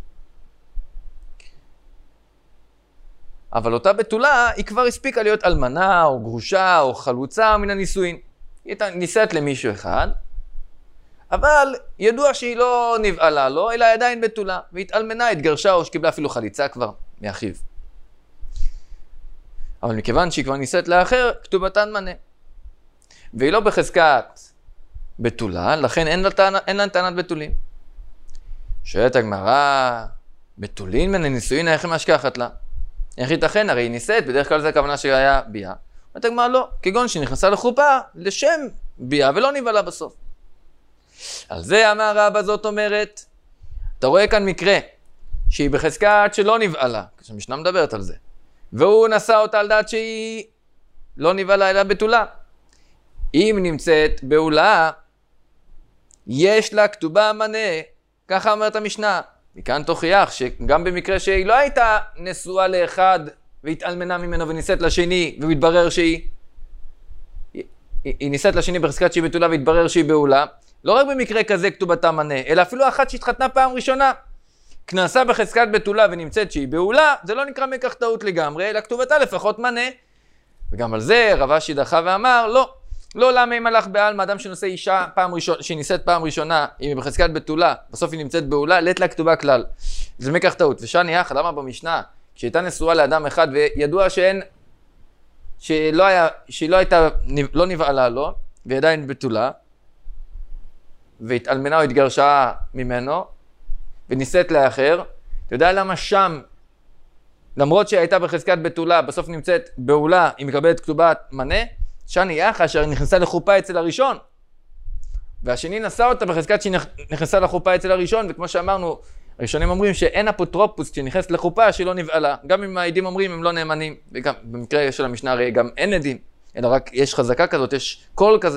אבל אותה בתולה היא כבר הספיקה להיות אלמנה או גרושה או חלוצה מן הנישואין. היא נישאת למישהו אחד, אבל ידוע שהיא לא נבעלה לו, אלא עדיין בתולה, והתאלמנה, התגרשה או שקיבלה אפילו חליצה כבר מאחיו. אבל מכיוון שהיא כבר נישאת לאחר, כתובתן מנה. והיא לא בחזקת בתולה, לכן אין לה, טענה, אין לה טענת בתולים. שואלת הגמרא, בתולין מן הנישואין, איך היא משכחת לה? איך ייתכן? הרי היא נישאת, בדרך כלל זה הכוונה שהיה ביאה. אומרת הגמרא לא, כגון שנכנסה לחופה לשם ביאה ולא נבעלה בסוף. על זה אמר רבא, זאת אומרת, אתה רואה כאן מקרה שהיא בחזקת שלא נבעלה, כשהמשנה מדברת על זה, והוא נשא אותה על דעת שהיא לא נבעלה אלא בתולה. אם נמצאת בעולה, יש לה כתובה מנה, ככה אומרת המשנה. מכאן תוכיח שגם במקרה שהיא לא הייתה נשואה לאחד והתאלמנה ממנו ונישאת לשני ומתברר שהיא היא, היא נישאת לשני בחזקת שהיא בתולה והתברר שהיא בעולה, לא רק במקרה כזה כתובתה מנה, אלא אפילו אחת שהתחתנה פעם ראשונה, כנסה בחזקת בתולה ונמצאת שהיא בעולה, זה לא נקרא מקח טעות לגמרי, אלא כתובתה לפחות מנה. וגם על זה רב אשי דחה ואמר, לא, לא למה אם הלך בעלמא, אדם שנושא אישה פעם ראשונה, שנישאת פעם ראשונה, אם היא בחזקת בתולה, בסוף היא נמצאת בעולה, לית לה כתובה כלל. זה מקח טעות. ושני אחת, למה במשנה, כשהייתה נשואה לאדם אחד וידוע שאין, שלא היה, שהיא לא הייתה, לא נבעלה לו, והיא עדיין בתולה, והתאלמנה או התגרשה ממנו, ונישאת לאחר, אתה יודע למה שם, למרות שהיא הייתה בחזקת בתולה, בסוף נמצאת בעולה, היא מקבלת כתובת מנה, שני אחת אשר נכנסה לחופה אצל הראשון, והשני נשא אותה בחזקת שהיא נכנסה לחופה אצל הראשון, וכמו שאמרנו, הראשונים אומרים שאין אפוטרופוס שנכנסת לחופה שלא נבעלה. גם אם העדים אומרים הם לא נאמנים, וגם במקרה של המשנה הרי גם אין עדים, אלא רק יש חזקה כזאת, יש קול כזה.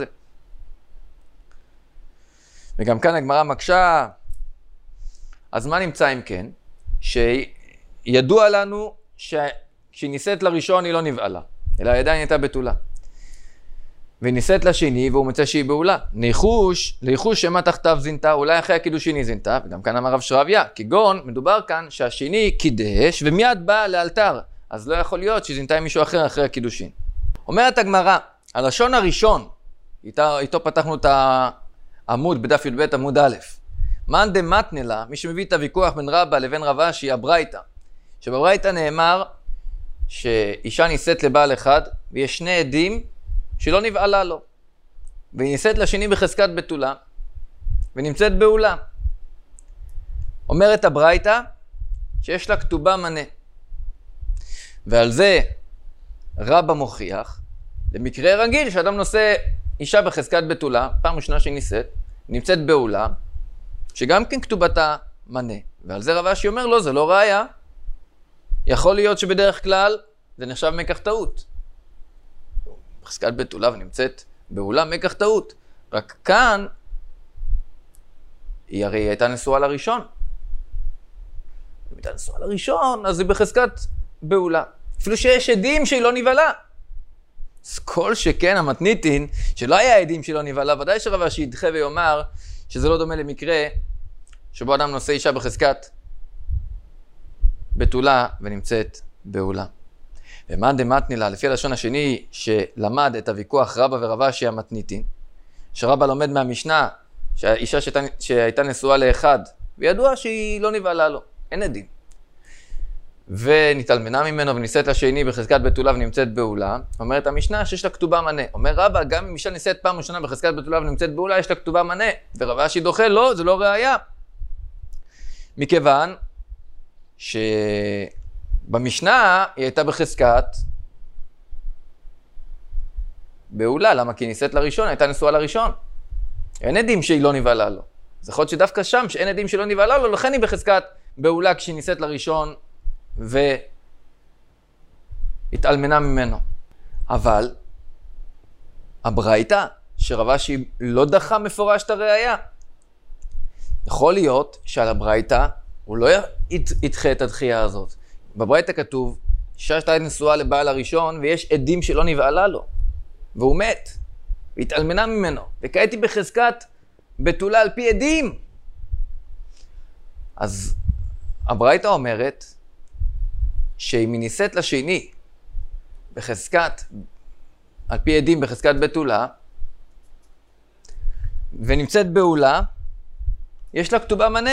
וגם כאן הגמרא מקשה, אז מה נמצא אם כן? שידוע לנו שכשהיא ניסית לראשון היא לא נבעלה, אלא עדיין הייתה בתולה. והיא ניסית לשני והוא מצא שהיא בעולה. ניחוש, ליחוש שמה תחתיו זינתה, אולי אחרי הקידושין היא זינתה, וגם כאן אמר רב שרביה, כגון מדובר כאן שהשני קידש ומיד בא לאלתר, אז לא יכול להיות שהיא זינתה עם מישהו אחר אחרי הקידושין. אומרת הגמרא, הלשון הראשון, איתו, איתו פתחנו את העמוד בדף י"ב עמוד א', מאן דמתנה לה, מי שמביא את הוויכוח בין רבא לבין רב אשי, הברייתא, שבברייתא נאמר שאישה ניסית לבעל אחד ויש שני עדים שלא נבעלה לו, והיא ניסית לשני בחזקת בתולה ונמצאת בעולה. אומרת הברייתא שיש לה כתובה מנה, ועל זה רבא מוכיח למקרה רגיל שאדם נושא אישה בחזקת בתולה, פעם ראשונה שהיא ניסית, נמצאת בעולה, שגם כן כתובתה מנה, ועל זה רב אשי אומר לו, זה לא ראיה, יכול להיות שבדרך כלל זה נחשב מקח טעות. בחזקת בתולה ונמצאת בעולה מקח טעות, רק כאן היא הרי הייתה נשואה לראשון. אם הייתה נשואה לראשון, אז היא בחזקת בעולה. אפילו שיש עדים שהיא לא נבעלה. אז כל שכן המתניתין, שלא היה עדים שהיא לא נבעלה, ודאי שרב אשי ידחה ויאמר שזה לא דומה למקרה שבו אדם נושא אישה בחזקת בתולה ונמצאת בעולה. ומאן דמתני לה, לפי הלשון השני שלמד את הוויכוח רבא ורב אשי המתניתין, שרבא לומד מהמשנה שהאישה שהייתה, שהייתה נשואה לאחד וידוע שהיא לא נבעלה לו, אין עדים, ונתעלמנה ממנו ונישאת לשני בחזקת בתולה ונמצאת בעולה, אומרת המשנה שיש לה כתובה מנה. אומר רבא, גם אם אישה נישאת פעם ראשונה בחזקת בתולה ונמצאת בעולה, יש לה כתובה מנה, ורב אשי דוחה, לא, זה לא ראיה, מכיוון שבמשנה היא הייתה בחזקת בעולה. למה? כי נישאת לראשון, הייתה נשואה לראשון, אין עדים שהיא לא נבעלה לו. זה יכול להיות שדווקא שם שאין עדים שלא נבעלה לו, לכן היא בחזקת בעולה כשהיא נישאת לראשון והתעלמנה ממנו. אבל הברייתא שרב אשי לא דחה מפורש את הראיה, יכול להיות שעל הברייתא הוא לא ידחה את הדחייה הזאת. בברייתא כתוב אישה שהייתה נשואה לבעל הראשון ויש עדים שלא נבעלה לו והוא מת והתעלמנה ממנו, וכעת היא בחזקת בתולה על פי עדים. אז הברייתא אומרת שאם היא נישאת לשני בחזקת, על פי עדים בחזקת בתולה, ונמצאת בעולה, יש לה כתובה מנה.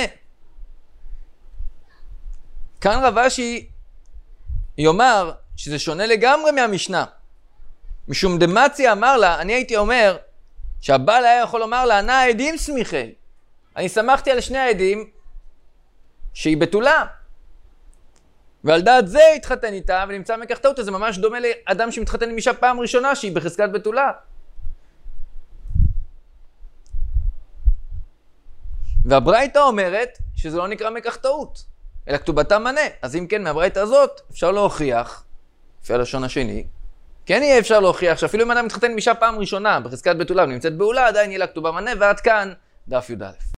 כאן רב אשי יאמר שזה שונה לגמרי מהמשנה. משום דמציה אמר לה, אני הייתי אומר שהבעל היה יכול לומר לה, נא העדים סמיכי. אני שמחתי על שני העדים שהיא בתולה. ועל דעת זה התחתן איתה ונמצא מקח טעות, זה ממש דומה לאדם שמתחתן עם אישה פעם ראשונה שהיא בחזקת בתולה. והברייתא אומרת שזה לא נקרא מקח טעות, אלא כתובתה מנה. אז אם כן, מהברייתא הזאת אפשר להוכיח, לפי הלשון השני, כן יהיה אפשר להוכיח שאפילו אם אדם מתחתן עם אישה פעם ראשונה בחזקת בתולה ונמצאת בעולה, עדיין יהיה לה כתובה מנה. ועד כאן דף י"א.